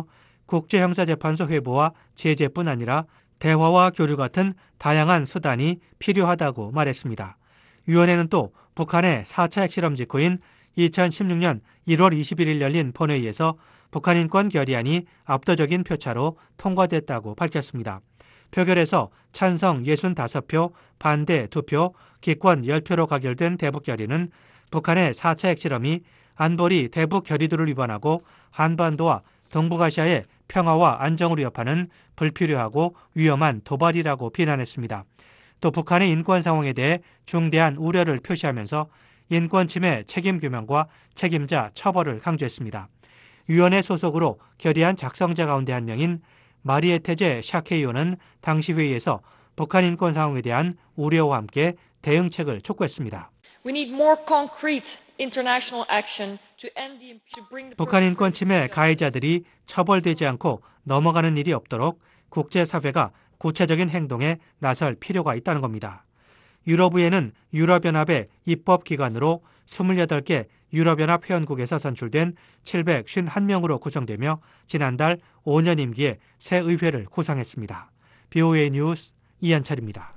Speaker 19: 국제형사재판소 회부와 제재뿐 아니라 대화와 교류 같은 다양한 수단이 필요하다고 말했습니다. 위원회는 또 북한의 사 차 핵실험 직후인 이천십육 년 일월 이십일일 열린 본회의에서 북한 인권 결의안이 압도적인 표차로 통과됐다고 밝혔습니다. 표결에서 찬성 육십오 표, 반대 이 표, 기권 십 표로 가결된 대북 결의는 북한의 사 차 핵실험이 안보리 대북 결의들을 위반하고 한반도와 동북아시아의 평화와 안정을 위협하는 불필요하고 위험한 도발이라고 비난했습니다. 또 북한의 인권 상황에 대해 중대한 우려를 표시하면서 인권 침해 책임 규명과 책임자 처벌을 강조했습니다. 위원회 소속으로 결의안 작성자 가운데 한 명인 마리에테제 샤케이오는 당시 회의에서 북한 인권 상황에 대한 우려와 함께 대응책을 촉구했습니다.
Speaker 22: We need more concrete international action to end the to bring the
Speaker 19: 북한 인권 침해 가해자들이 처벌되지 않고 넘어가는 일이 없도록 국제사회가 구체적인 행동에 나설 필요가 있다는 겁니다. 유럽의회는 유럽연합의 입법기관으로 이십팔 개 유럽연합 회원국에서 선출된 칠백오십일 명으로 구성되며 지난달 오 년 임기에 새 의회를 구성했습니다. 비오에이 뉴스 이한철입니다.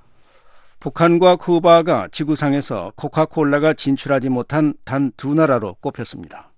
Speaker 3: 북한과 쿠바가 지구상에서 코카콜라가 진출하지 못한 단 두 나라로 꼽혔습니다.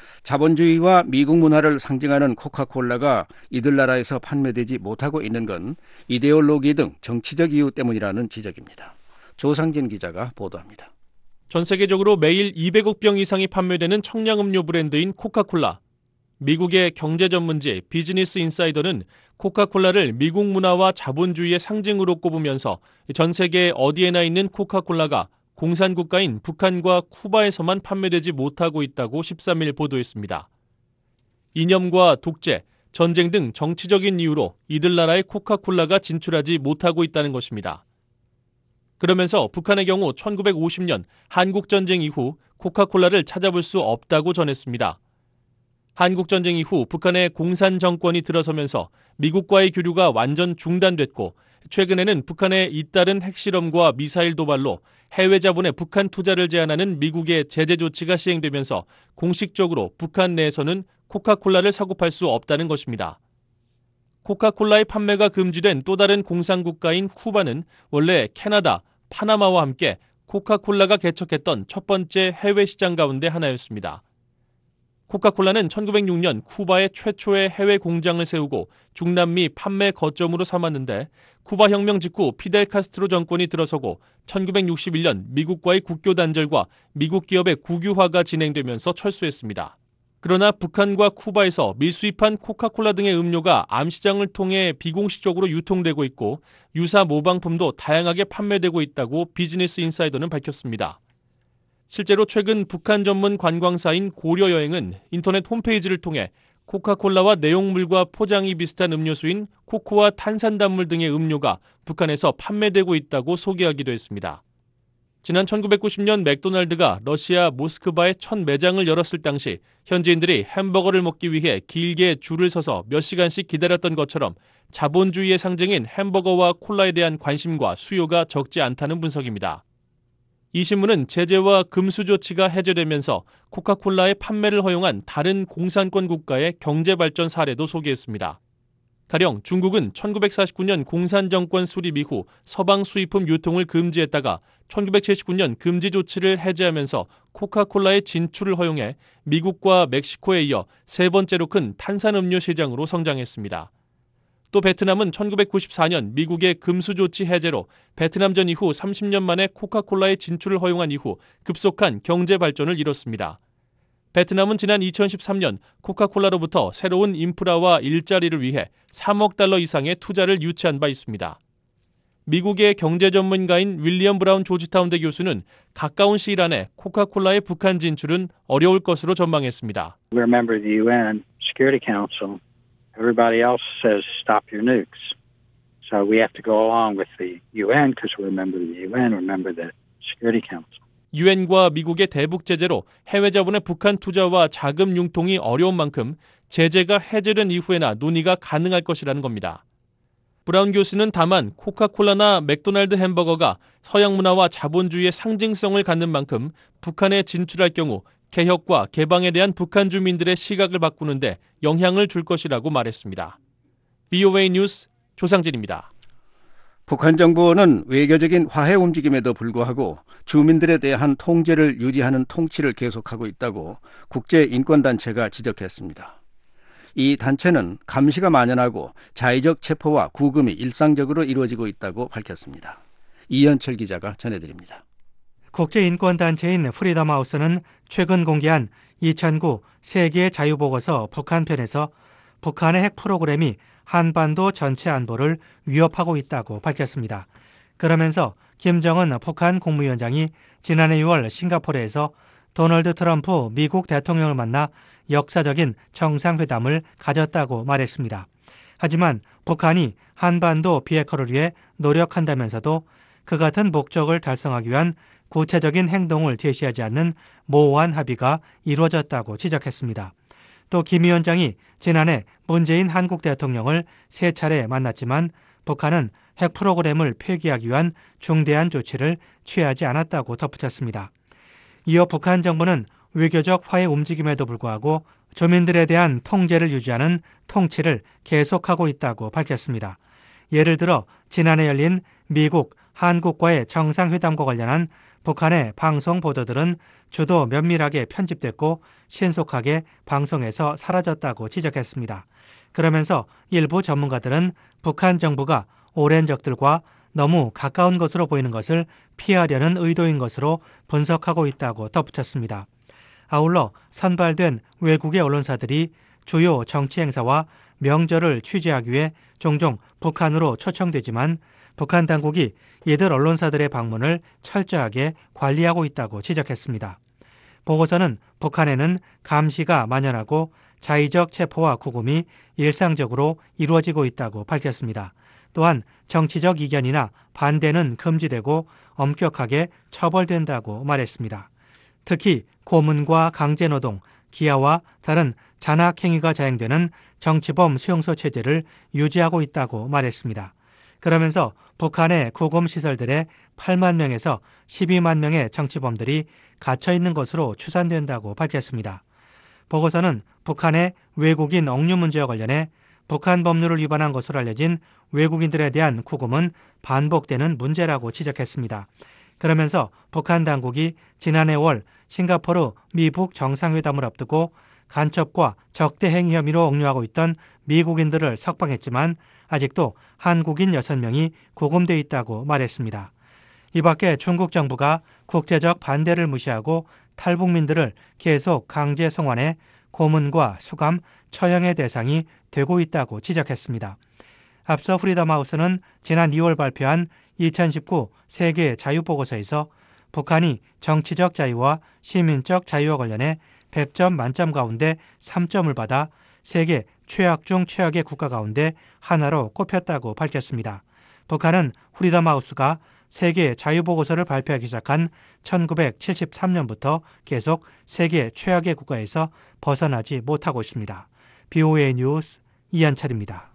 Speaker 3: 자본주의와 미국 문화를 상징하는 코카콜라가 이들 나라에서 판매되지 못하고 있는 건 이데올로기 등 정치적 이유 때문이라는 지적입니다. 조상진 기자가 보도합니다.
Speaker 11: 전 세계적으로 매일 이백억 병 이상이 판매되는 청량음료 브랜드인 코카콜라. 미국의 경제 전문지 비즈니스 인사이더는 코카콜라를 미국 문화와 자본주의의 상징으로 꼽으면서 전 세계 어디에나 있는 코카콜라가 공산국가인 북한과 쿠바에서만 판매되지 못하고 있다고 십삼 일 보도했습니다. 이념과 독재, 전쟁 등 정치적인 이유로 이들 나라의 코카콜라가 진출하지 못하고 있다는 것입니다. 그러면서 북한의 경우 천구백오십 년 한국전쟁 이후 코카콜라를 찾아볼 수 없다고 전했습니다. 한국전쟁 이후 북한의 공산 정권이 들어서면서 미국과의 교류가 완전 중단됐고 최근에는 북한의 잇따른 핵실험과 미사일 도발로 해외 자본의 북한 투자를 제한하는 미국의 제재 조치가 시행되면서 공식적으로 북한 내에서는 코카콜라를 사고 팔 수 없다는 것입니다. 코카콜라의 판매가 금지된 또 다른 공산국가인 쿠바는 원래 캐나다, 파나마와 함께 코카콜라가 개척했던 첫 번째 해외 시장 가운데 하나였습니다. 코카콜라는 천구백육 년 쿠바에 최초의 해외 공장을 세우고 중남미 판매 거점으로 삼았는데 쿠바 혁명 직후 피델 카스트로 정권이 들어서고 천구백육십일 년 미국과의 국교 단절과 미국 기업의 국유화가 진행되면서 철수했습니다. 그러나 북한과 쿠바에서 밀수입한 코카콜라 등의 음료가 암시장을 통해 비공식적으로 유통되고 있고 유사 모방품도 다양하게 판매되고 있다고 비즈니스 인사이더는 밝혔습니다. 실제로 최근 북한 전문 관광사인 고려여행은 인터넷 홈페이지를 통해 코카콜라와 내용물과 포장이 비슷한 음료수인 코코아 탄산단물 등의 음료가 북한에서 판매되고 있다고 소개하기도 했습니다. 지난 천구백구십 년 맥도날드가 러시아 모스크바에 첫 매장을 열었을 당시 현지인들이 햄버거를 먹기 위해 길게 줄을 서서 몇 시간씩 기다렸던 것처럼 자본주의의 상징인 햄버거와 콜라에 대한 관심과 수요가 적지 않다는 분석입니다. 이 신문은 제재와 금수 조치가 해제되면서 코카콜라의 판매를 허용한 다른 공산권 국가의 경제발전 사례도 소개했습니다. 가령 중국은 천구백사십구 년 공산정권 수립 이후 서방 수입품 유통을 금지했다가 천구백칠십구 년 금지 조치를 해제하면서 코카콜라의 진출을 허용해 미국과 멕시코에 이어 세 번째로 큰 탄산음료 시장으로 성장했습니다. 또 베트남은 천구백구십사 년 미국의 금수 조치 해제로 베트남전 이후 삼십 년 만에 코카콜라의 진출을 허용한 이후 급속한 경제 발전을 이뤘습니다. 베트남은 지난 이천십삼 년 코카콜라로부터 새로운 인프라와 일자리를 위해 삼억 달러 이상의 투자를 유치한 바 있습니다.
Speaker 13: 미국의 경제 전문가인 윌리엄 브라운 조지타운대 교수는 가까운 시일 안에 코카콜라의 북한 진출은 어려울 것으로 전망했습니다.
Speaker 1: We're a member of the U N Security Council. Everybody else says stop your nukes. So we have to go along with the U N because we're a member of the U N, we're a member of the Security Council.
Speaker 13: 유엔과 미국의 대북 제재로 해외 자본의 북한 투자와 자금 융통이 어려운 만큼 제재가 해제된 이후에나 논의가 가능할 것이라는 겁니다. 브라운 교수는 다만 코카콜라나 맥도날드 햄버거가 서양 문화와 자본주의의 상징성을 갖는 만큼 북한에 진출할 경우 개혁과 개방에 대한 북한 주민들의 시각을 바꾸는데 영향을 줄 것이라고 말했습니다. 브이오에이 뉴스 조상진입니다.
Speaker 3: 북한 정부는 외교적인 화해 움직임에도 불구하고 주민들에 대한 통제를 유지하는 통치를 계속하고 있다고 국제인권단체가 지적했습니다. 이 단체는 감시가 만연하고 자의적 체포와 구금이 일상적으로 이루어지고 있다고 밝혔습니다. 이현철 기자가 전해드립니다.
Speaker 19: 국제인권단체인 프리덤 하우스는 최근 공개한 이천구 세계 자유보고서 북한편에서 북한의 핵 프로그램이 한반도 전체 안보를 위협하고 있다고 밝혔습니다. 그러면서 김정은 북한 국무위원장이 지난해 유월 싱가포르에서 도널드 트럼프 미국 대통령을 만나 역사적인 정상회담을 가졌다고 말했습니다. 하지만 북한이 한반도 비핵화를 위해 노력한다면서도 그 같은 목적을 달성하기 위한 구체적인 행동을 제시하지 않는 모호한 합의가 이루어졌다고 지적했습니다. 또 김 위원장이 지난해 문재인 한국 대통령을 세 차례 만났지만 북한은 핵 프로그램을 폐기하기 위한 중대한 조치를 취하지 않았다고 덧붙였습니다. 이어 북한 정부는 외교적 화해 움직임에도 불구하고 주민들에 대한 통제를 유지하는 통치를 계속하고 있다고 밝혔습니다. 예를 들어 지난해 열린 미국, 한국과의 정상회담과 관련한 북한의 방송 보도들은 주도 면밀하게 편집됐고 신속하게 방송에서 사라졌다고 지적했습니다. 그러면서 일부 전문가들은 북한 정부가 오랜 적들과 너무 가까운 것으로 보이는 것을 피하려는 의도인 것으로 분석하고 있다고 덧붙였습니다. 아울러 선발된 외국의 언론사들이 주요 정치 행사와 명절을 취재하기 위해 종종 북한으로 초청되지만 북한 당국이 이들 언론사들의 방문을 철저하게 관리하고 있다고 지적했습니다. 보고서는 북한에는 감시가 만연하고 자의적 체포와 구금이 일상적으로 이루어지고 있다고 밝혔습니다. 또한 정치적 이견이나 반대는 금지되고 엄격하게 처벌된다고 말했습니다. 특히 고문과 강제노동, 기아와 다른 잔악행위가 자행되는 정치범 수용소 체제를 유지하고 있다고 말했습니다. 그러면서 북한의 구금시설들에 팔만 명에서 십이만 명의 정치범들이 갇혀 있는 것으로 추산된다고 밝혔습니다. 보고서는 북한의 외국인 억류 문제와 관련해 북한 법률을 위반한 것으로 알려진 외국인들에 대한 구금은 반복되는 문제라고 지적했습니다. 그러면서 북한 당국이 지난해 월 싱가포르 미북 정상회담을 앞두고 간첩과 적대 행위 혐의로 억류하고 있던 미국인들을 석방했지만 아직도 한국인 여섯 명이 구금돼 있다고 말했습니다. 이 밖에 중국 정부가 국제적 반대를 무시하고 탈북민들을 계속 강제 송환해 고문과 수감, 처형의 대상이 되고 있다고 지적했습니다. 앞서 프리덤 하우스는 지난 이월 발표한 이천십구 세계 자유보고서에서 북한이 정치적 자유와 시민적 자유와 관련해 백 점 만점 가운데 삼 점을 받아 세계 최악 중 최악의 국가 가운데 하나로 꼽혔다고 밝혔습니다. 북한은 프리덤 하우스가 세계 자유보고서를 발표하기 시작한 천구백칠십삼 년부터 계속 세계 최악의 국가에서 벗어나지 못하고 있습니다. 브이오에이 뉴스 이한철입니다.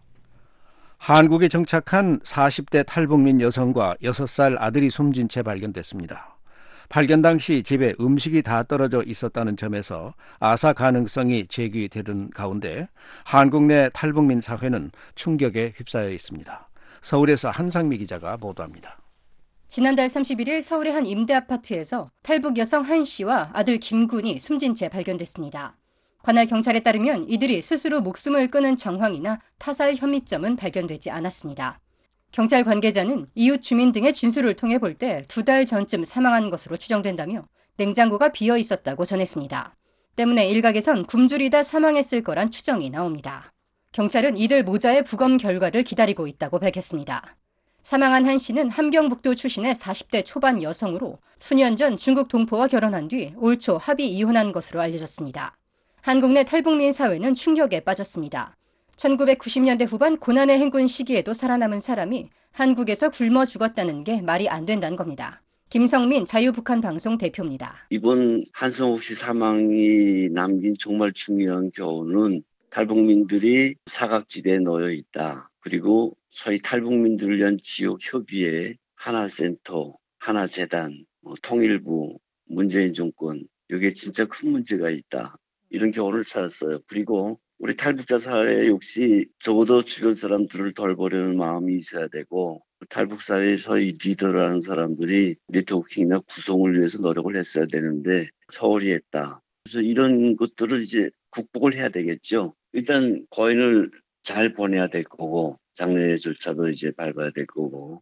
Speaker 3: 한국에 정착한 사십 대 탈북민 여성과 여섯 살 아들이 숨진 채 발견됐습니다. 발견 당시 집에 음식이 다 떨어져 있었다는 점에서 아사 가능성이 제기되는 가운데 한국 내 탈북민 사회는 충격에 휩싸여 있습니다. 서울에서 한상미 기자가 보도합니다.
Speaker 2: 지난달 삼십일 일 서울의 한 임대 아파트에서 탈북 여성 한 씨와 아들 김군이 숨진 채 발견됐습니다. 관할 경찰에 따르면 이들이 스스로 목숨을 끊은 정황이나 타살 혐의점은 발견되지 않았습니다. 경찰 관계자는 이웃 주민 등의 진술을 통해 볼 때 두 달 전쯤 사망한 것으로 추정된다며 냉장고가 비어 있었다고 전했습니다. 때문에 일각에선 굶주리다 사망했을 거란 추정이 나옵니다. 경찰은 이들 모자의 부검 결과를 기다리고 있다고 밝혔습니다. 사망한 한 씨는 함경북도 출신의 사십 대 초반 여성으로 수년 전 중국 동포와 결혼한 뒤 올 초 합의 이혼한 것으로 알려졌습니다. 한국 내 탈북민 사회는 충격에 빠졌습니다. 천구백구십 년대 후반 고난의 행군 시기에도 살아남은 사람이 한국에서 굶어 죽었다는 게 말이 안 된다는 겁니다. 김성민 자유북한 방송 대표입니다.
Speaker 5: 이번 한성욱 씨 사망이 남긴 정말 중요한 교훈은 탈북민들이 사각지대에 놓여 있다. 그리고 소위 탈북민들을 위한 지역협의회, 하나센터, 하나재단, 뭐 통일부, 문재인 정권, 이게 진짜 큰 문제가 있다. 이런 교훈을 찾았어요. 그리고 우리 탈북자 사회 역시 적어도 주변 사람들을 덜보려는 마음이 있어야 되고 탈북 사회의 소위 리더라는 사람들이 네트워킹이나 구성을 위해서 노력을 했어야 되는데 서울이 했다. 그래서 이런 것들을 이제 극복을 해야 되겠죠. 일단 거인을 잘 보내야 될 거고 장례조차도 이제 밟아야 될 거고.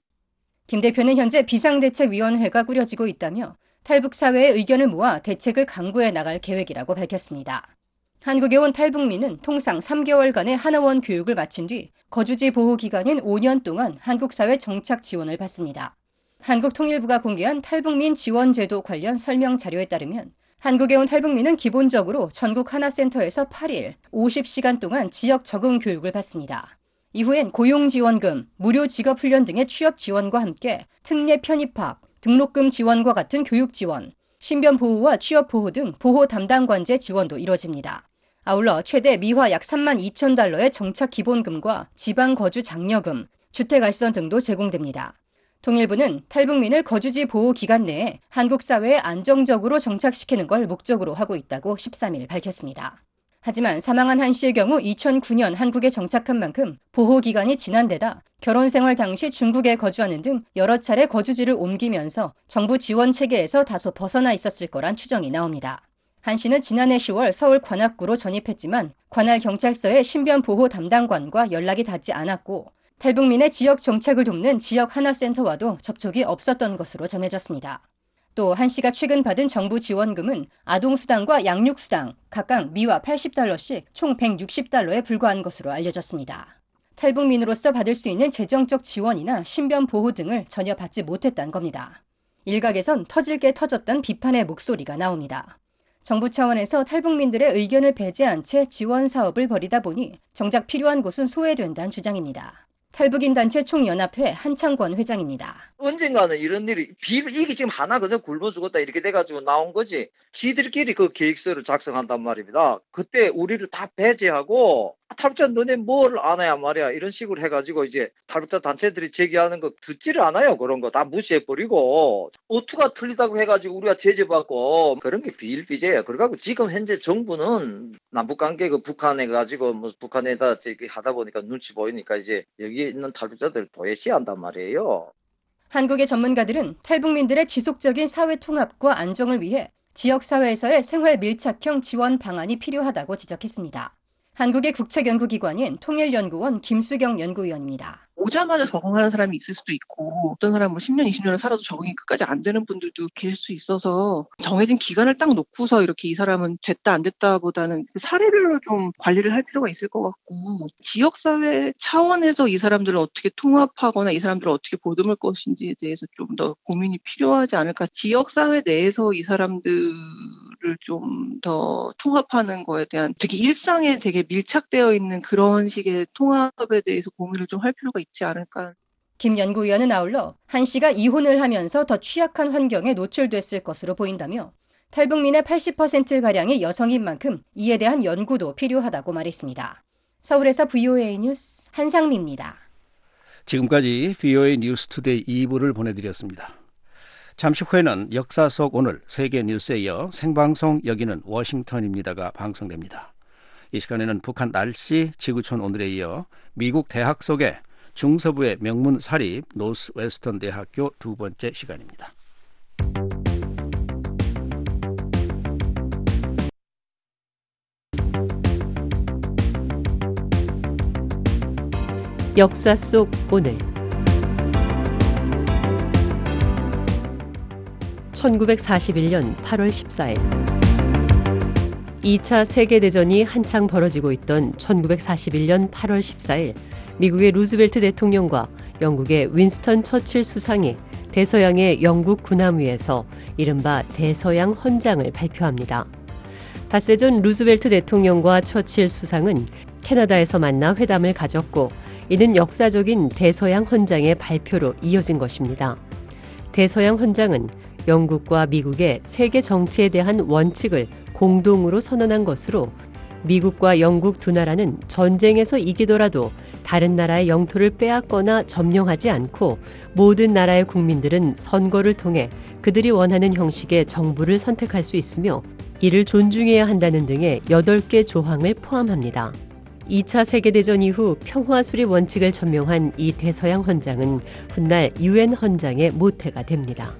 Speaker 2: 김 대표는 현재 비상대책위원회가 꾸려지고 있다며 탈북 사회의 의견을 모아 대책을 강구해 나갈 계획이라고 밝혔습니다. 한국에 온 탈북민은 통상 삼 개월간의 하나원 교육을 마친 뒤 거주지 보호 기간인 오 년 동안 한국 사회 정착 지원을 받습니다. 한국통일부가 공개한 탈북민 지원 제도 관련 설명 자료에 따르면 한국에 온 탈북민은 기본적으로 전국 하나센터에서 팔 일, 오십 시간 동안 지역 적응 교육을 받습니다. 이후엔 고용지원금, 무료 직업훈련 등의 취업 지원과 함께 특례 편입학, 등록금 지원과 같은 교육 지원, 신변 보호와 취업 보호 등 보호 담당관제 지원도 이뤄집니다. 아울러 최대 미화 약 삼만 이천 달러의 정착 기본금과 지방 거주 장려금, 주택 알선 등도 제공됩니다. 통일부는 탈북민을 거주지 보호 기간 내에 한국 사회에 안정적으로 정착시키는 걸 목적으로 하고 있다고 십삼 일 밝혔습니다. 하지만 사망한 한 씨의 경우 이천구 년 한국에 정착한 만큼 보호 기간이 지난 데다 결혼 생활 당시 중국에 거주하는 등 여러 차례 거주지를 옮기면서 정부 지원 체계에서 다소 벗어나 있었을 거란 추정이 나옵니다. 한 씨는 지난해 시월 서울 관악구로 전입했지만 관할 경찰서의 신변 보호 담당관과 연락이 닿지 않았고 탈북민의 지역 정착을 돕는 지역 하나센터와도 접촉이 없었던 것으로 전해졌습니다. 또 한 씨가 최근 받은 정부 지원금은 아동수당과 양육수당 각각 미화 팔십 달러씩 총 백육십 달러에 불과한 것으로 알려졌습니다. 탈북민으로서 받을 수 있는 재정적 지원이나 신변 보호 등을 전혀 받지 못했다는 겁니다. 일각에선 터질 게 터졌던 비판의 목소리가 나옵니다. 정부 차원에서 탈북민들의 의견을 배제한 채 지원 사업을 벌이다 보니 정작 필요한 곳은 소외된다는 주장입니다. 탈북인 단체 총연합회 한창권 회장입니다.
Speaker 7: 언젠가는 이런 일이 비, 이게 지금 하나 그저 굶어 죽었다 이렇게 돼가지고 나온 거지. 지들끼리 그 계획서를 작성한단 말입니다. 그때 우리를 다 배제하고 탈북자 너네 뭘 아나야 말이야 이런 식으로 해가지고 이제 탈북자 단체들이 제기하는 거 듣지를 않아요. 그런 거 다 무시해버리고 오투가 틀리다고 해가지고 우리가 제재받고 그런 게 비일비재예요. 그래가지고 지금 현재 정부는 남북관계 그 북한에 가지고 뭐 북한에다 하다 보니까 눈치 보이니까 이제 여기 있는 탈북자들 도외시한단 말이에요.
Speaker 2: 한국의 전문가들은 탈북민들의 지속적인 사회 통합과 안정을 위해 지역사회에서의 생활 밀착형 지원 방안이 필요하다고 지적했습니다. 한국의 국책연구기관인 통일연구원 김수경 연구위원입니다.
Speaker 23: 오자마자 적응하는 사람이 있을 수도 있고 어떤 사람은 십 년, 이십 년을 살아도 적응이 끝까지 안 되는 분들도 계실 수 있어서 정해진 기간을 딱 놓고서 이렇게 이 사람은 됐다 안 됐다 보다는 사례별로 좀 관리를 할 필요가 있을 것 같고 지역사회 차원에서 이 사람들을 어떻게 통합하거나 이 사람들을 어떻게 보듬을 것인지에 대해서 좀 더 고민이 필요하지 않을까. 지역사회 내에서 이 사람들을 좀 더 통합하는 거에 대한 되게 일상에 되게 밀착되어 있는 그런 식의 통합에 대해서 고민을 좀 할 필요가 있지 않을까.
Speaker 2: 김 연구위원은 아울러 한 씨가 이혼을 하면서 더 취약한 환경에 노출됐을 것으로 보인다며 탈북민의 팔십 퍼센트가량이 여성인 만큼 이에 대한 연구도 필요하다고 말했습니다. 서울에서 브이오에이 뉴스 한상미입니다.
Speaker 3: 지금까지 브이오에이 뉴스투데이 이 부를 보내드렸습니다. 잠시 후에는 역사 속 오늘 세계 뉴스에 이어 생방송 여기는 워싱턴입니다가 방송됩니다. 이 시간에는 북한 날씨, 지구촌 오늘에 이어 미국 대학 속의 중서부의 명문 사립 노스웨스턴 대학교 두 번째 시간입니다.
Speaker 18: 역사 속 오늘 천구백사십일 년 팔월 십사일 이 차 세계대전이 한창 벌어지고 있던 천구백사십일 년 팔월 십사일 미국의 루즈벨트 대통령과 영국의 윈스턴 처칠 수상이 대서양의 영국 군함위에서 이른바 대서양 헌장을 발표합니다. 닷새 전 루즈벨트 대통령과 처칠 수상은 캐나다에서 만나 회담을 가졌고 이는 역사적인 대서양 헌장의 발표로 이어진 것입니다. 대서양 헌장은 영국과 미국의 세계 정치에 대한 원칙을 공동으로 선언한 것으로 미국과 영국 두 나라는 전쟁에서 이기더라도 다른 나라의 영토를 빼앗거나 점령하지 않고 모든 나라의 국민들은 선거를 통해 그들이 원하는 형식의 정부를 선택할 수 있으며 이를 존중해야 한다는 등의 여덟 개 조항을 포함합니다. 이 차 세계대전 이후 평화 수립 원칙을 천명한 이 대서양 헌장은 훗날 유엔 헌장의 모태가 됩니다.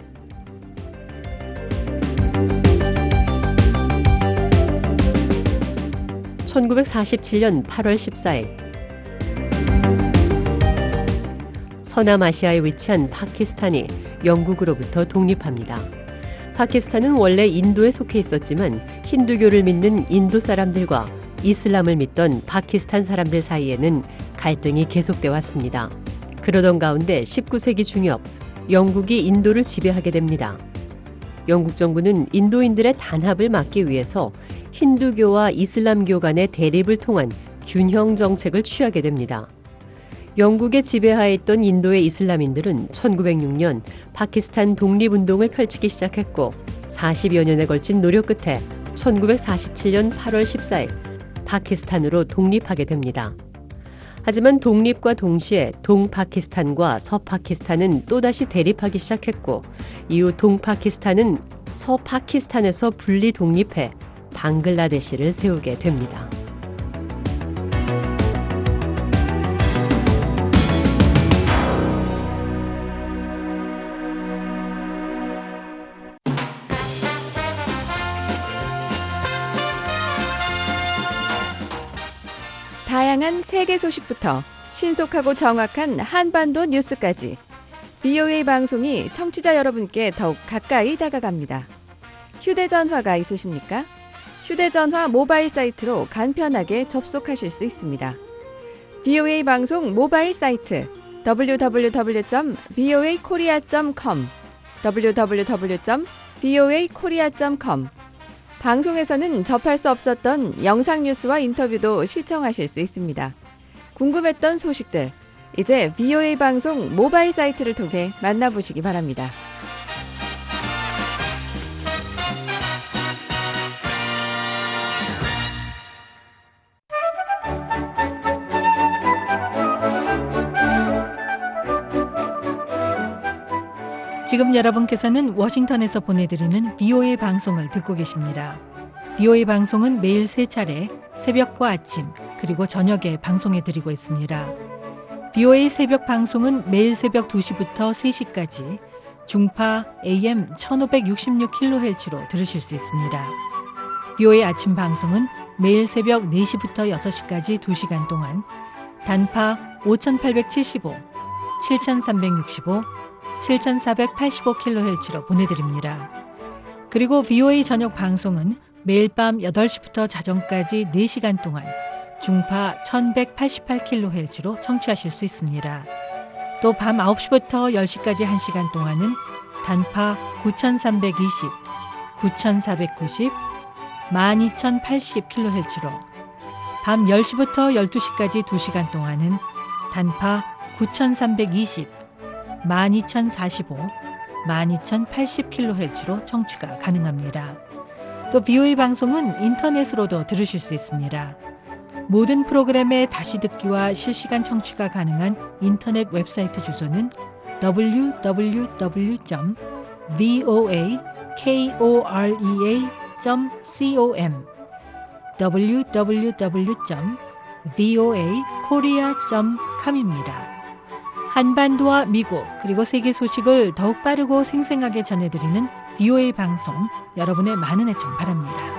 Speaker 18: 천구백사십칠 년 팔월 십사일 서남아시아에 위치한 파키스탄이 영국으로부터 독립합니다. 파키스탄은 원래 인도에 속해 있었지만 힌두교를 믿는 인도 사람들과 이슬람을 믿던 파키스탄 사람들 사이에는 갈등이 계속돼 왔습니다. 그러던 가운데 십구 세기 중엽 영국이 인도를 지배하게 됩니다. 영국 정부는 인도인들의 단합을 막기 위해서 힌두교와 이슬람교 간의 대립을 통한 균형 정책을 취하게 됩니다. 영국의 지배하에 있던 인도의 이슬람인들은 천구백육 년 파키스탄 독립운동을 펼치기 시작했고 사십여 년에 걸친 노력 끝에 천구백사십칠 년 팔월 십사일 파키스탄으로 독립하게 됩니다. 하지만 독립과 동시에 동파키스탄과 서파키스탄은 또다시 대립하기 시작했고 이후 동파키스탄은 서파키스탄에서 분리 독립해 방글라데시를 세우게 됩니다.
Speaker 6: 다양한 세계 소식부터 신속하고 정확한 한반도 뉴스까지 브이오에이 방송이 청취자 여러분께 더욱 가까이 다가갑니다. 휴대전화가 있으십니까? 휴대전화 모바일 사이트로 간편하게 접속하실 수 있습니다. 브이오에이 방송 모바일 사이트 더블유 더블유 더블유 점 브이오에이 코리아 점 컴 더블유 더블유 더블유 점 브이오에이 코리아 점 컴 방송에서는 접할 수 없었던 영상 뉴스와 인터뷰도 시청하실 수 있습니다. 궁금했던 소식들, 이제 브이오에이 방송 모바일 사이트를 통해 만나보시기 바랍니다.
Speaker 9: 지금 여러분께서는 워싱턴에서 보내드리는 브이오에이 방송을 듣고 계십니다. 브이오에이 방송은 매일 세 차례 새벽과 아침 그리고 저녁에 방송해드리고 있습니다. 브이오에이 새벽 방송은 매일 새벽 두 시부터 세 시까지 중파 에이엠 천오백육십육 킬로헤르츠로 들으실 수 있습니다. 브이오에이 아침 방송은 매일 새벽 네 시부터 여섯 시까지 두 시간 동안 단파 오천팔백칠십오, 칠천삼백육십오, 칠천사백팔십오 킬로헤르츠로 보내드립니다. 그리고 브이오에이 저녁 방송은 매일 밤 여덟 시부터 자정까지 네 시간 동안 중파 천백팔십팔 킬로헤르츠로 청취하실 수 있습니다. 또 밤 아홉 시부터 열 시까지 한 시간 동안은 단파 구천삼백이십, 구천사백구십, 만 이천팔십 킬로헤르츠로 밤 열 시부터 열두 시까지 두 시간 동안은 단파 구천삼백이십, 만 이천사십오, 만 이천팔십 킬로헤르츠로 청취가 가능합니다. 또 브이오에이 방송은 인터넷으로도 들으실 수 있습니다. 모든 프로그램의 다시 듣기와 실시간 청취가 가능한 인터넷 웹사이트 주소는 더블유 더블유 더블유 점 브이오에이 코리아 점 컴 더블유 더블유 더블유 점 브이오에이 코리아 점 컴입니다. 한반도와 미국 그리고 세계 소식을 더욱 빠르고 생생하게 전해드리는 브이오에이 방송, 여러분의 많은 애청 바랍니다.